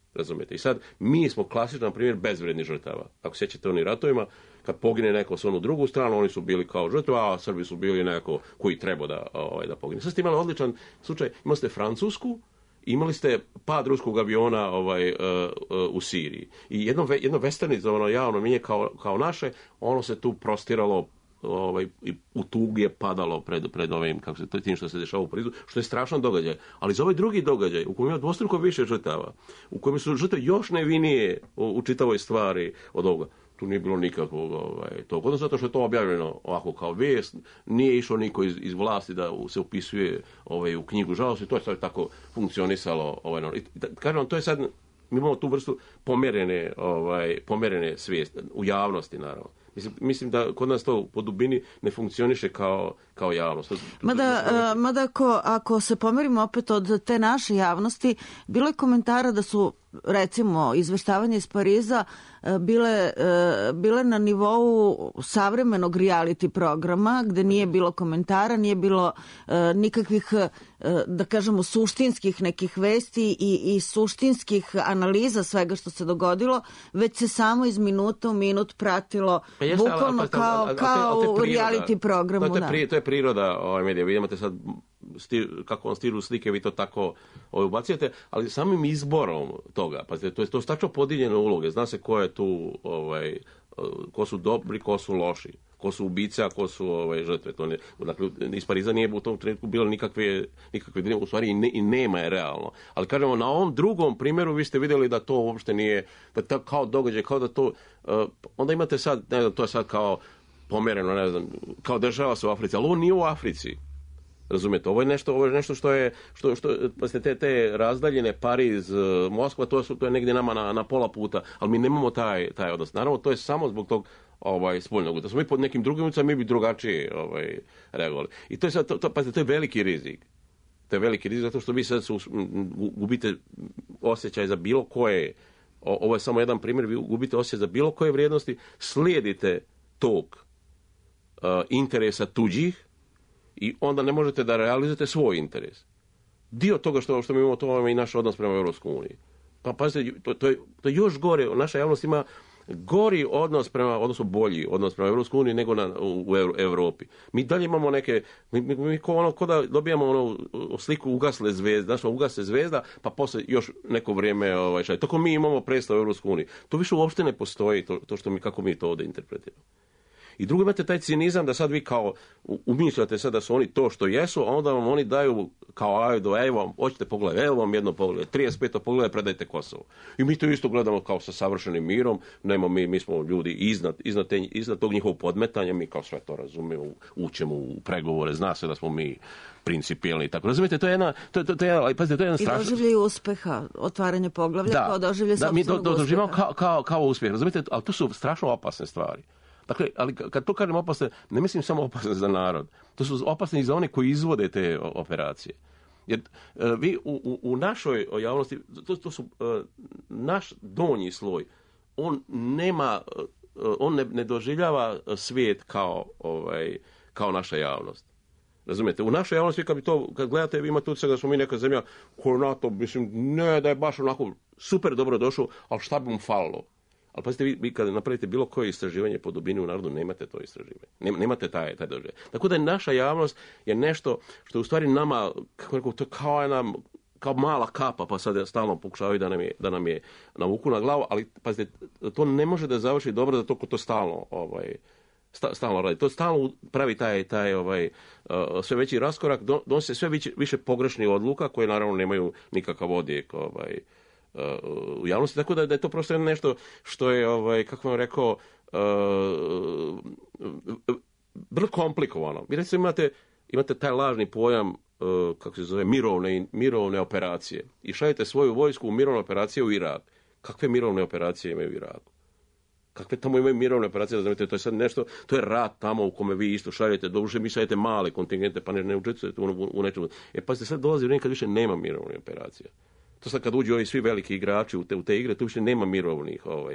Razumijete? I sad, mi smo klasičan, na primjer, bezvredni žrtava. Ako sjećate onim ratovima, kad pogine neko s onu drugu stranu, oni su bili kao žrtva, a Srbi su bili neko koji treba da, ovaj, da pogine. Sad ste imali odličan slučaj, imali ste Francusku, imali ste pad ruskog aviona ovaj, uh, uh, u Siriji. I jedno, jedno westernizovano javno mnjenje kao, kao naše, ono se tu prostiralo, ovaj, i u tugi je padalo pred, pred ovim, kako se, tim što se dešava u Parizu, što je strašan događaj. Ali za ovaj drugi događaj, u kojem ima dvostruko više žrtava, u kojem su žrtve još nevinije u, u čitavoj stvari od ovoga, tu nije bilo nikakvog ovaj, tog. Odnosno zato što je to objavljeno ovako kao vijest, nije išao niko iz, iz vlasti da se upisuje ovaj, u knjigu žalosti, to je sad tako funkcionisalo. Ovaj, no. I, da, kažem vam, to je sad, mi imamo tu vrstu pomerene, ovaj, pomerene svijesti, u javnosti naravno. Mislim, mislim da kod nas to po dubini ne funkcioniše kao, kao javnost. Mada, mada ako, ako se pomerimo opet od te naše javnosti, bilo je komentara da su, recimo, izveštavanje iz Pariza bile, bile na nivou savremenog reality programa, gde nije bilo komentara, nije bilo nikakvih, da kažemo, suštinskih nekih vesti i, i suštinskih analiza svega što se dogodilo, već se samo iz minuta u minut pratilo pa jeste, bukvalno ali, ali, kao, ali, kao ali, ali, ali, u reality programu. To, to, je, pri, to je priroda ovaj, medija. Vi imate sad stil, kako on stilu slike, vi to tako ovaj, ubacujete, ali samim izborom toga, pa to je to stačno podijeljene uloge. Zna se ko je tu, ovaj, ko su dobri, ko su loši, ko su ubice, a ko su ovaj, žrtve. To ne, dakle, iz Pariza nije u tom trenutku bilo nikakve, nikakve u stvari i, ne, i nema je realno. Ali kažemo, na ovom drugom primjeru vi ste vidjeli da to uopšte nije, da to kao događaj, kao da to, uh, onda imate sad, ne znam, to je sad kao pomereno, ne znam, kao država se u Africi, ali ovo nije u Africi. Razumijete, ovo je nešto, ovo je nešto što je, što, što, pa ste te, te razdaljene Pariz, Moskva, to, su, to je negdje nama na, na pola puta, ali mi nemamo taj, taj odnos. Naravno, to je samo zbog tog ovaj, spoljnog. Da smo mi pod nekim drugim ulicama, mi bi drugačije ovaj, reagovali. I to je sad, to, to, pa to je veliki rizik. To je veliki rizik, zato što vi sad su, gubite osjećaj za bilo koje, o, ovo je samo jedan primjer, vi gubite osjećaj za bilo koje vrijednosti, slijedite tog uh, interesa tuđih, i onda ne možete da realizujete svoj interes. Dio toga što, što mi imamo, to vam je i naš odnos prema Europskoj uniji. Pa pazite, to, to, je, to je još gore. Naša javnost ima gori odnos prema, odnosno bolji odnos prema Europskoj uniji nego na, u, u Europi. Mi dalje imamo neke, mi, mi, mi ko, ono, ko da dobijamo ono, sliku ugasle zvezde, znači ugase zvezda, pa posle još neko vrijeme ovaj, šalje. Tako mi imamo predstav u Europskoj uniji. To više uopšte ne postoji, to, to što mi, kako mi to ovdje interpretiramo. I drugo, imate taj cinizam da sad vi kao umišljate sad da su oni to što jesu, a onda vam oni daju kao ajdo, evo vam, hoćete pogledati, evo vam jedno pogled, trideset pet pogledaj, predajte Kosovo. I mi to isto gledamo kao sa savršenim mirom, nema mi, mi smo ljudi iznad, iznad, te, iznad tog njihovog podmetanja, mi kao sve to razumijemo, ućemo u pregovore, zna se da smo mi principijelni i tako. Razumijete, to je jedna, to, to, to je, ali, pazite, to je jedna strašna... I doživljaju uspeha, otvaranje poglavlja, da, kao doživlje da, mi do, do, doživljamo uspeha. kao, kao, kao uspjeh, razumijete, ali to su strašno opasne stvari. Dakle, ali kad to kažem opasne, ne mislim samo opasne za narod. To su opasne i za one koji izvode te operacije. Jer uh, vi u, u, u našoj javnosti, to, to su uh, naš donji sloj, on nema, uh, on ne, ne doživljava svijet kao, ovaj, kao naša javnost. Razumijete? U našoj javnosti, kad bi to, kad gledate, vi imate utjecaj da smo mi neka zemlja koja na to, mislim, ne da je baš onako super dobro došao, ali šta bi mu falilo? Ali pazite, vi, vi kada napravite bilo koje istraživanje po dubini u narodu, nemate to istraživanje. Nem, nemate taj, taj doživljaj. Tako da je naša javnost je nešto što je u stvari nama, kako rekao, to kao jedna, kao mala kapa, pa sad stalno pokušavaju da nam je, da nam je navuku na glavu, ali pazite, to ne može da završi dobro zato ko to stalno, ovaj, sta, stalno radi. To stalno pravi taj, taj ovaj, uh, sve veći raskorak, donose sve više, više pogrešnih odluka koje naravno nemaju nikakav odjek, ovaj, u javnosti, tako da, da je to prosto nešto što je, ovaj, kako vam rekao, uh, vrlo komplikovano. Vi recimo imate, imate taj lažni pojam, uh, kako se zove, mirovne, mirovne operacije i šaljete svoju vojsku u mirovne operacije u Irak. Kakve mirovne operacije imaju u Iraku? Kakve tamo imaju mirovne operacije? Znate, to je sad nešto, to je rat tamo u kome vi isto šaljete, doduše mi šaljete male kontingente, pa ne, ne učestvujete u, u, u nečemu. E pa se sad dolazi vrijeme kad više nema mirovne operacije. To sad kad uđu ovi svi veliki igrači u te, u te igre, tu više nema mirovnih ovaj,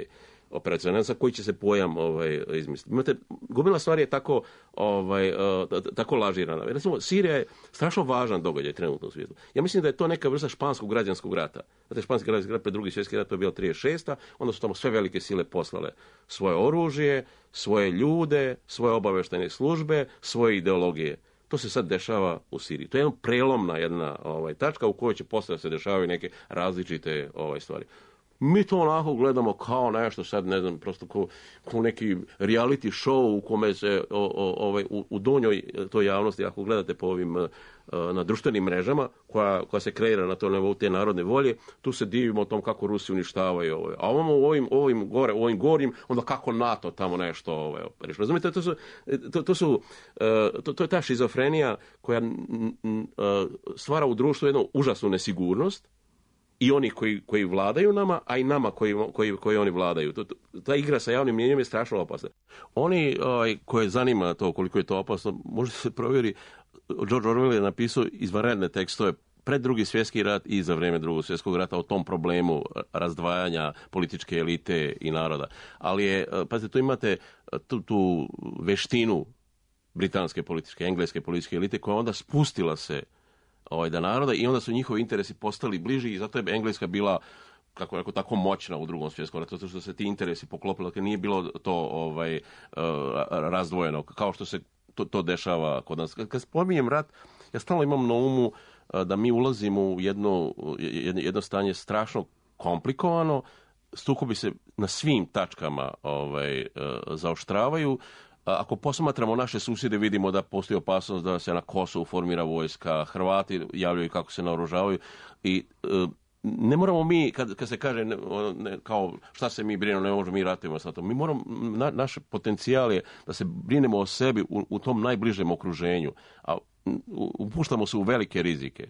operacionalna, za koji će se pojam ovaj, izmisliti. Imate, gomila stvari je tako, ovaj, uh, tako lažirana. Recimo, Sirija je strašno važan događaj trenutno u svijetu. Ja mislim da je to neka vrsta španskog građanskog rata. Znate, španski građanski rat pred drugi svjetski rat, to je bilo trideset šesta. Onda su tamo sve velike sile poslale svoje oružje, svoje ljude, svoje obavještajne službe, svoje ideologije. To se sad dešava u Siriji. To je jedna prelomna jedna ovaj, tačka u kojoj će posle se dešavaju neke različite ovaj, stvari. Mi to onako gledamo kao nešto sad, ne znam, prosto kao, kao neki reality show u kome se o, o, ovaj, u, u donjoj toj javnosti, ako gledate po ovim uh, na društvenim mrežama, koja, koja se kreira na to nivou te narodne volje, tu se divimo o tom kako Rusi uništavaju. Ovaj. A ovamo u ovim, ovim, gore, u ovim gorim, onda kako NATO tamo nešto ovaj, reši. Razumite, to, su, to, to, su, uh, to, to je ta šizofrenija koja uh, stvara u društvu jednu užasnu nesigurnost, i oni koji, koji vladaju nama, a i nama koji, koji, koji oni vladaju. Ta igra sa javnim mnijenjem je strašno opasna. Oni ovaj, koje zanima to koliko je to opasno, može se provjeri. George Orwell je napisao izvanredne tekstove pred drugi svjetski rat i za vrijeme drugog svjetskog rata o tom problemu razdvajanja političke elite i naroda. Ali je, pazite, tu imate tu, tu veštinu britanske političke, engleske političke elite koja onda spustila se ovaj, da naroda i onda su njihovi interesi postali bliži i zato je Engleska bila kako rekao, tako moćna u drugom svjetskom ratu, zato što se ti interesi poklopili, dakle nije bilo to ovaj, razdvojeno, kao što se to, to dešava kod nas. Kad spominjem rat, ja stalno imam na umu da mi ulazimo u jedno, jedno stanje strašno komplikovano, sukobi se na svim tačkama ovaj, zaoštravaju. Ako posmatramo naše susjede, vidimo da postoji opasnost da se na Kosovu formira vojska, Hrvati javljaju kako se naoružavaju i e, ne moramo mi, kad, kad se kaže ne, ne, kao šta se mi brinemo, ne možemo mi ratujemo sa tom, mi moramo, na, naš potencijal je da se brinemo o sebi u, u tom najbližem okruženju, a upuštamo se u velike rizike.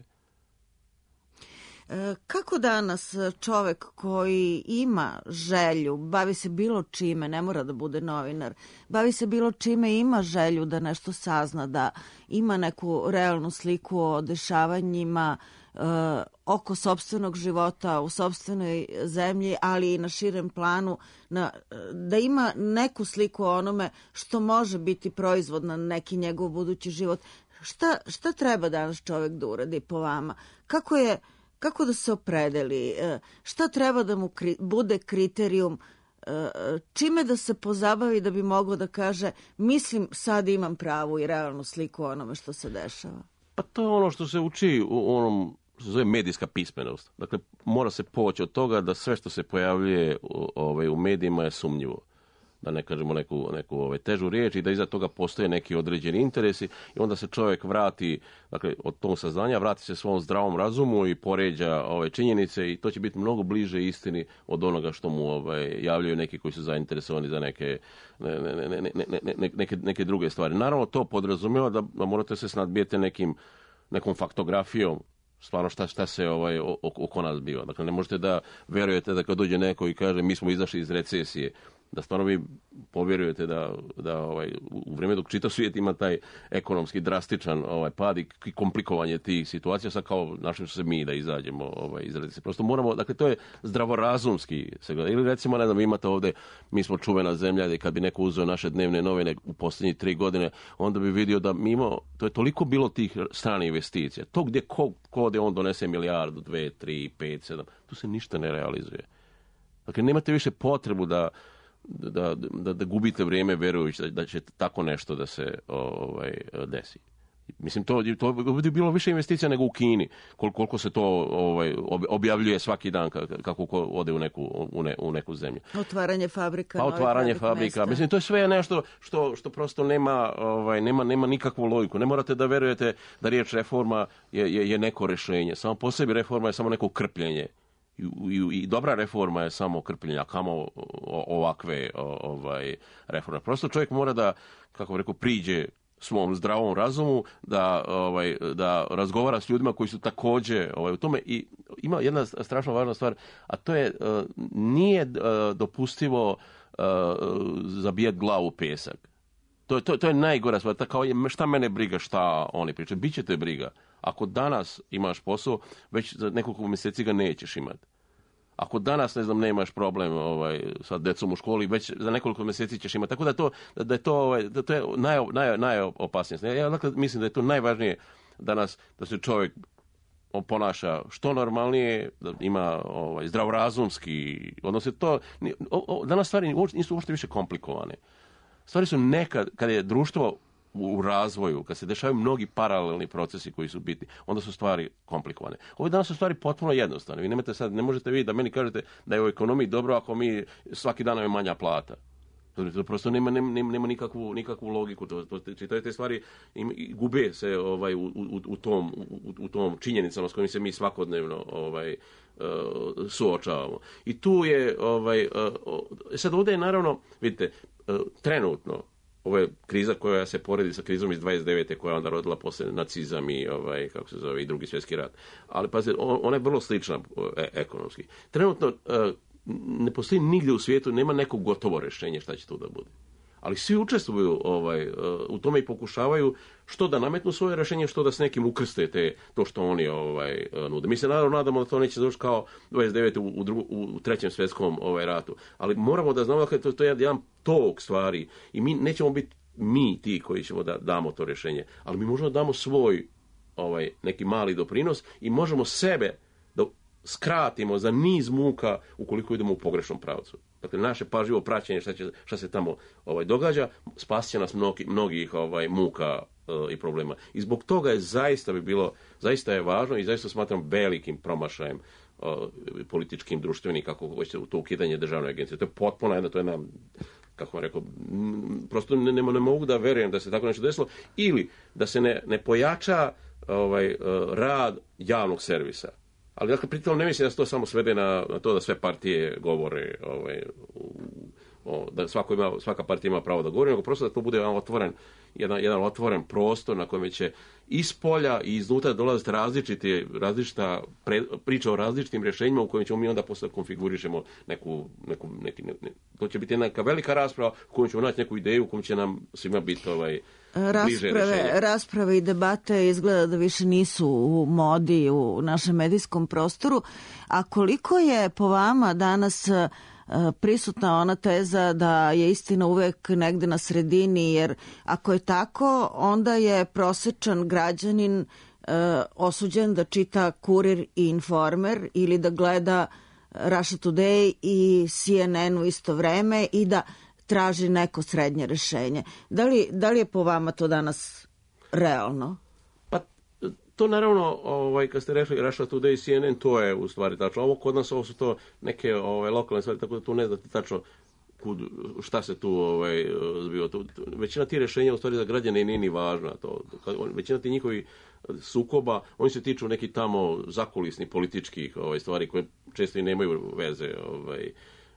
Kako danas čovek koji ima želju, bavi se bilo čime, ne mora da bude novinar, bavi se bilo čime, ima želju da nešto sazna, da ima neku realnu sliku o dešavanjima e, oko sopstvenog života u sopstvenoj zemlji, ali i na širem planu, na, da ima neku sliku o onome što može biti proizvod na neki njegov budući život. Šta, šta treba danas čovek da uradi po vama? Kako je Kako da se opredeli? Šta treba da mu kri, bude kriterijum? Čime da se pozabavi da bi mogao da kaže mislim sad imam pravu i realnu sliku o onome što se dešava? Pa to je ono što se uči u onom što se zove medijska pismenost. Dakle, mora se poći od toga da sve što se pojavljuje u, ovaj, u medijima je sumnjivo. Da ne kažemo neku, neku ovaj, težu riječ i da iza toga postoje neki određeni interesi i onda se čovjek vrati, dakle, od tog saznanja, vrati se svom zdravom razumu i poređa ove činjenice i to će biti mnogo bliže istini od onoga što mu ovaj, javljaju neki koji su zainteresovani za neke, ne, ne, ne, ne, ne, neke, neke druge stvari. Naravno, to podrazumijeva da, da morate se snadbijeti nekim, nekom faktografijom, stvarno šta, šta se ovaj, oko nas biva. Dakle, ne možete da verujete da kad dođe neko i kaže mi smo izašli iz recesije, da stvarno vi povjerujete da, da ovaj, u vrijeme dok čitav svijet ima taj ekonomski drastičan ovaj, pad i komplikovanje tih situacija, sad kao našli se mi da izađemo ovaj, iz recesije. Prosto moramo, dakle to je zdravorazumski se gleda. Ili recimo, ne znam, imate ovdje, mi smo čuvena zemlja i kad bi neko uzeo naše dnevne novine u posljednjih tri godine, onda bi vidio da mi imamo, to je toliko bilo tih stranih investicija. To gdje ko, ko gdje on donese milijardu, dve, tri, pet, sedam, tu se ništa ne realizuje. Dakle, nemate više potrebu da Da, da, da gubite vrijeme verujući da, da će tako nešto da se ovaj, desi. Mislim, to, to je bilo više investicija nego u Kini, Kol, koliko se to ovaj, objavljuje svaki dan kako ko ode u neku, u ne, u neku zemlju. Otvaranje fabrika. Pa otvaranje fabrika. Mesta. Mislim, to je sve nešto što, što prosto nema, ovaj, nema, nema nikakvu logiku. Ne morate da verujete da riječ reforma je, je, je neko rješenje. Samo po sebi reforma je samo neko krpljenje. I, i, i dobra reforma je samo krpljenja, kamo ovakve ovaj, reforme. Prosto čovjek mora da, kako bih rekao, priđe svom zdravom razumu, da, ovaj, da razgovara s ljudima koji su također ovaj, u tome. I ima jedna strašno važna stvar, a to je nije dopustivo zabijati glavu u pesak. To, to, to je najgora stvar. Kao je, šta mene briga, šta oni pričaju. Biće te briga. Ako danas imaš posao, već za nekoliko mjeseci ga nećeš imati. Ako danas, ne znam, nemaš problem ovaj, sa decom u školi, već za nekoliko mjeseci ćeš imati. Tako da, to, da je to, ovaj, da to je naj, naj, najopasnije. Ja dakle, mislim da je to najvažnije danas, da se čovjek ponaša što normalnije, da ima ovaj, zdravorazumski odnos. To, o, o, danas stvari nisu uopšte više komplikovane. Stvari su nekad, kada je društvo u razvoju, kad se dešavaju mnogi paralelni procesi koji su bitni, onda su stvari komplikovane. Ove danas su stvari potpuno jednostavne. Vi nemate sad, ne možete vi da meni kažete da je u ekonomiji dobro ako mi svaki dan je manja plata. To prosto nema, nema, nema nikakvu, nikakvu logiku. To, to, to te stvari im, gube se ovaj, u, u, u, tom, u, u tom činjenicama s kojim se mi svakodnevno ovaj, uh, suočavamo. I tu je, ovaj, uh, sad ovdje je naravno, vidite, uh, trenutno, ovo je kriza koja se poredi sa krizom iz dvadeset devete koja je onda rodila poslije nacizam i, ovaj, kako se zove, i drugi svjetski rat. Ali pazite, ona je vrlo slična e, ekonomski. Trenutno e, ne postoji nigdje u svijetu, nema neko gotovo rješenje šta će tu da bude. Ali svi učestvuju ovaj, u tome i pokušavaju što da nametnu svoje rješenje, što da s nekim ukrste te, to što oni ovaj, nude. Mi se naravno nadamo da to neće završiti kao dvadeset devete u, u, drugu, u trećem svjetskom ovaj, ratu. Ali moramo da znamo da to, to je jedan tok stvari i mi nećemo biti mi ti koji ćemo da damo to rješenje. Ali mi možemo da damo svoj ovaj, neki mali doprinos i možemo sebe da skratimo za niz muka ukoliko idemo u pogrešnom pravcu. Dakle, naše pažljivo praćenje šta, će, šta se tamo ovaj, događa, spasit će nas mnogi, mnogih ovaj, muka uh, i problema. I zbog toga je zaista bi bilo, zaista je važno i zaista smatram velikim promašajem uh, političkim, društvenim, kako hoćete, to ukidanje državne agencije. To je potpuno jedna, to je jedna, kako vam rekao, prosto ne, ne, ne mogu da verujem da se tako nešto desilo, ili da se ne, ne pojača ovaj, uh, rad javnog servisa. Ali dakle, pritom ne mislim da se to samo svede na, na to da sve partije govore, ovaj, o, da svako ima, svaka partija ima pravo da govori, nego prosto da to bude jedan otvoren, jedan, jedan otvoren prostor na kojem će iz polja i iznutra dolaziti različite, različita pre, priča o različitim rješenjima u kojim ćemo mi onda posle konfigurišemo neku, neku neki, ne, ne, to će biti neka velika rasprava u kojoj ćemo naći neku ideju u kojom će nam svima biti ovaj, bliže rasprave, rasprave i debate izgleda da više nisu u modi u našem medijskom prostoru. A koliko je po vama danas prisutna ona teza da je istina uvek negde na sredini, jer ako je tako, onda je prosečan građanin e, osuđen da čita Kurir i Informer ili da gleda Russia Today i C N N u isto vreme i da traži neko srednje rešenje. Da li, da li je po vama to danas realno? Pa to naravno, ovaj, kad ste rekli Russia Today i C N N, to je u stvari tačno. Ovo kod nas ovo su to neke ovaj, lokalne stvari, tako da tu ne znate tačno kud, šta se tu ovaj, zbiva. Tu, većina tih rješenja u stvari za građane nije ni važna. To, većina tih njihovih sukoba, oni se tiču nekih tamo zakulisnih političkih ovaj, stvari koje često i nemaju veze ovaj,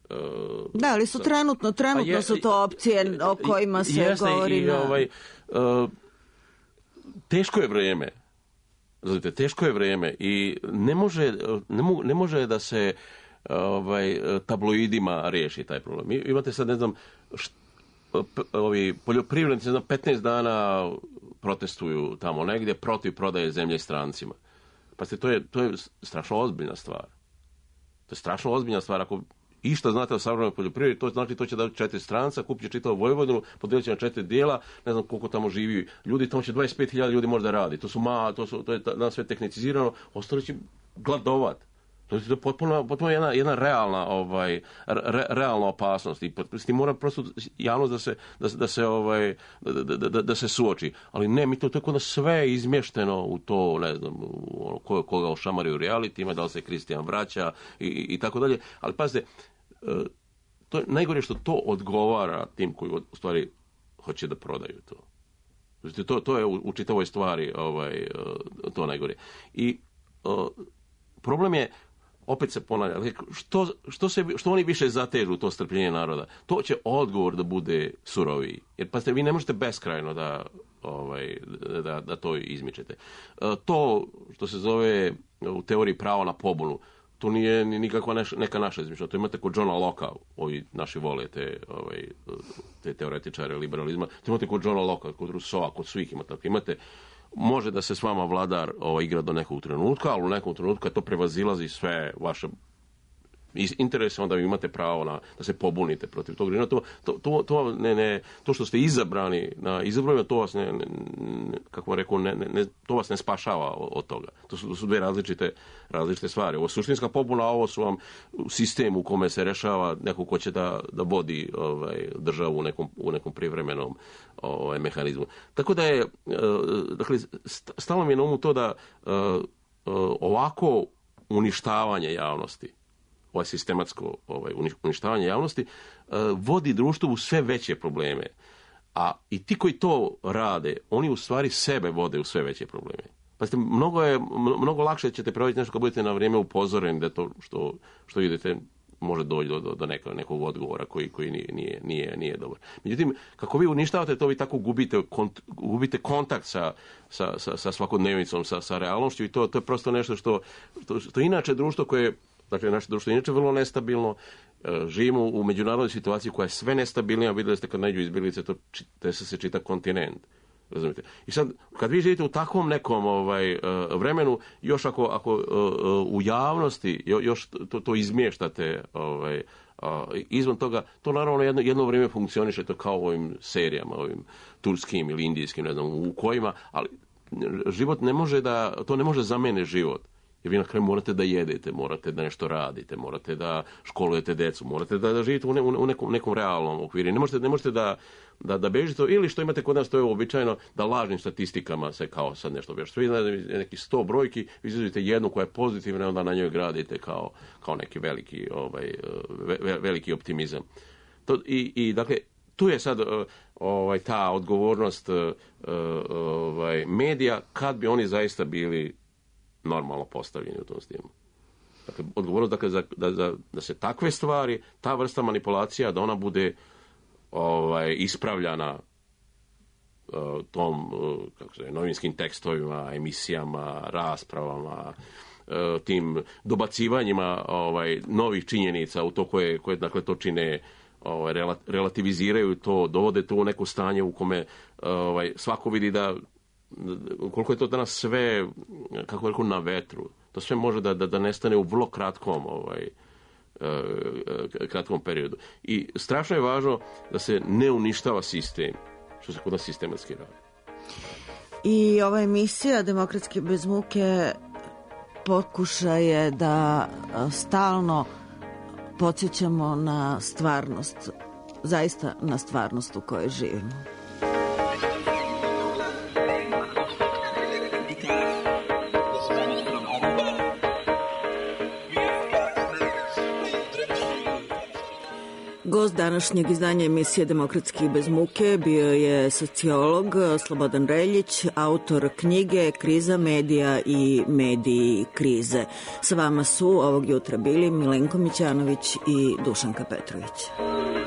da, ali su trenutno, trenutno je, su to opcije o kojima se jesne, govori. I, na... ovaj, uh, teško je vrijeme. Znate, teško je vrijeme i ne može, ne, mo, ne može da se ovaj, tabloidima riješi taj problem. I, imate sad, ne znam, št, ovi poljoprivrednici, ne znam, petnaest dana protestuju tamo negdje protiv prodaje zemlje strancima. Pa se, to je, to je strašno ozbiljna stvar. To je strašno ozbiljna stvar. Ako i što znate o savremenoj poljoprivredi, to znači to će dati četiri stranca, kupit će čitavu Vojvodinu, podijelit će na četiri dijela, ne znam koliko tamo živi ljudi, tamo će dvadeset pet hiljada ljudi možda radi. To su ma, to su to je danas sve tehnicizirano, ostali će gladovat. To je potpuno, potpuno jedna, jedna realna, ovaj, re, realna opasnost i s tim mora prosto javnost da se, da, da se, ovaj, da, da, da, da se suoči. Ali ne, mi to, to je kod nas sve izmješteno u to, ne znam, u, ko, koga ošamari u realitima, da li se Kristijan vraća i, i, i tako dalje. Ali pazite, to je najgore što to odgovara tim koji u stvari hoće da prodaju to. Znači, to, to je u, u čitavoj stvari ovaj, to najgore. I uh, problem je, opet se ponavlja, što, što, se, što oni više zatežu to strpljenje naroda, to će odgovor da bude suroviji. Jer pa ste, vi ne možete beskrajno da, ovaj, da, da to izmičete. To što se zove u teoriji pravo na pobunu, to nije nikakva neš, neka naša izmišlja. To imate kod Johna Locke-a, ovi naši vole te, ovaj, te teoretičare liberalizma, to imate kod Johna Locke-a, kod Rousseau-a, kod svih imate. Imate može da se s vama vladar ovaj, igra do nekog trenutka, ali u nekom trenutku to prevazilazi sve vaše interese, onda imate pravo na, da se pobunite protiv tog režima. To, to, to, to, ne, ne, to što ste izabrani na izborima, to vas ne, ne, kako rekao, ne, ne, to vas ne spašava od, od toga. To su, to su dve različite, različite stvari. Ovo suštinska pobuna, ovo su vam sistem u kome se rešava neko ko će da, da vodi ovaj, državu u nekom, u nekom privremenom ovaj, mehanizmu. Tako da je, dakle, stalno mi je na umu to da ovako uništavanje javnosti, ovaj sistematsko ovaj, uništavanje javnosti, vodi društvo u sve veće probleme. A i ti koji to rade, oni u stvari sebe vode u sve veće probleme. Pa ste, mnogo, je, mnogo lakše ćete prevoditi nešto kad budete na vrijeme upozoreni da to što, što idete može doći do, do, do nekog, nekog odgovora koji, koji nije, nije, nije, nije dobar. Međutim, kako vi uništavate to, vi tako gubite, kont, gubite kontakt sa, sa, sa, sa svakodnevnicom, sa, sa realnošću i to, to je prosto nešto što, što, što inače društvo koje, dakle, naše društvo je inače vrlo nestabilno, živimo u međunarodnoj situaciji koja je sve nestabilnija, vidjeli ste kad nađu izbjeglice, to, to se čita kontinent. Razumite? I sad, kad vi živite u takvom nekom ovaj, vremenu, još ako, ako u javnosti još to, to izmještate ovaj, izvan toga, to naravno jedno, jedno vrijeme funkcioniše, to kao u ovim serijama, ovim turskim ili indijskim, ne znam, u kojima, ali život ne može da, to ne može zamijeniti život. Jer vi na kraju morate da jedete, morate da nešto radite, morate da školujete decu, morate da, da živite u, ne, u nekom, nekom realnom okviru. Ne možete, ne možete da, da, da bežite, ili što imate kod nas, to je uobičajeno, da lažnim statistikama se kao sad nešto bežite. Vi znate neki sto brojki, vi izuzite jednu koja je pozitivna, onda na njoj gradite kao, kao neki veliki, ovaj, ve, veliki optimizam. To, i, i dakle, tu je sad ovaj, ta odgovornost ovaj, medija, kad bi oni zaista bili normalno postavljeni u tom stimu. Dakle, odgovornost dakle, za, da, da, da se takve stvari, ta vrsta manipulacija, da ona bude ovaj, ispravljana uh, tom, uh, kako se, novinskim tekstovima, emisijama, raspravama, uh, tim dobacivanjima ovaj, novih činjenica u to koje, koje dakle, to čine, ovaj, relativiziraju to, dovode to u neko stanje u kome ovaj, svako vidi da koliko je to danas sve, kako rekao, na vetru. To sve može da, da, da nestane u vrlo kratkom, ovaj, kratkom periodu. I strašno je važno da se ne uništava sistem, što se kod nas sistematski radi. I ova emisija Demokratski bez muke pokušaj je da stalno podsjećamo na stvarnost, zaista na stvarnost u kojoj živimo. Gost današnjeg izdanja emisije Demokratski bez muke bio je sociolog Slobodan Reljić, autor knjige Kriza medija i mediji krize. Sa vama su ovog jutra bili Milenko Mićanović i Dušanka Petrović.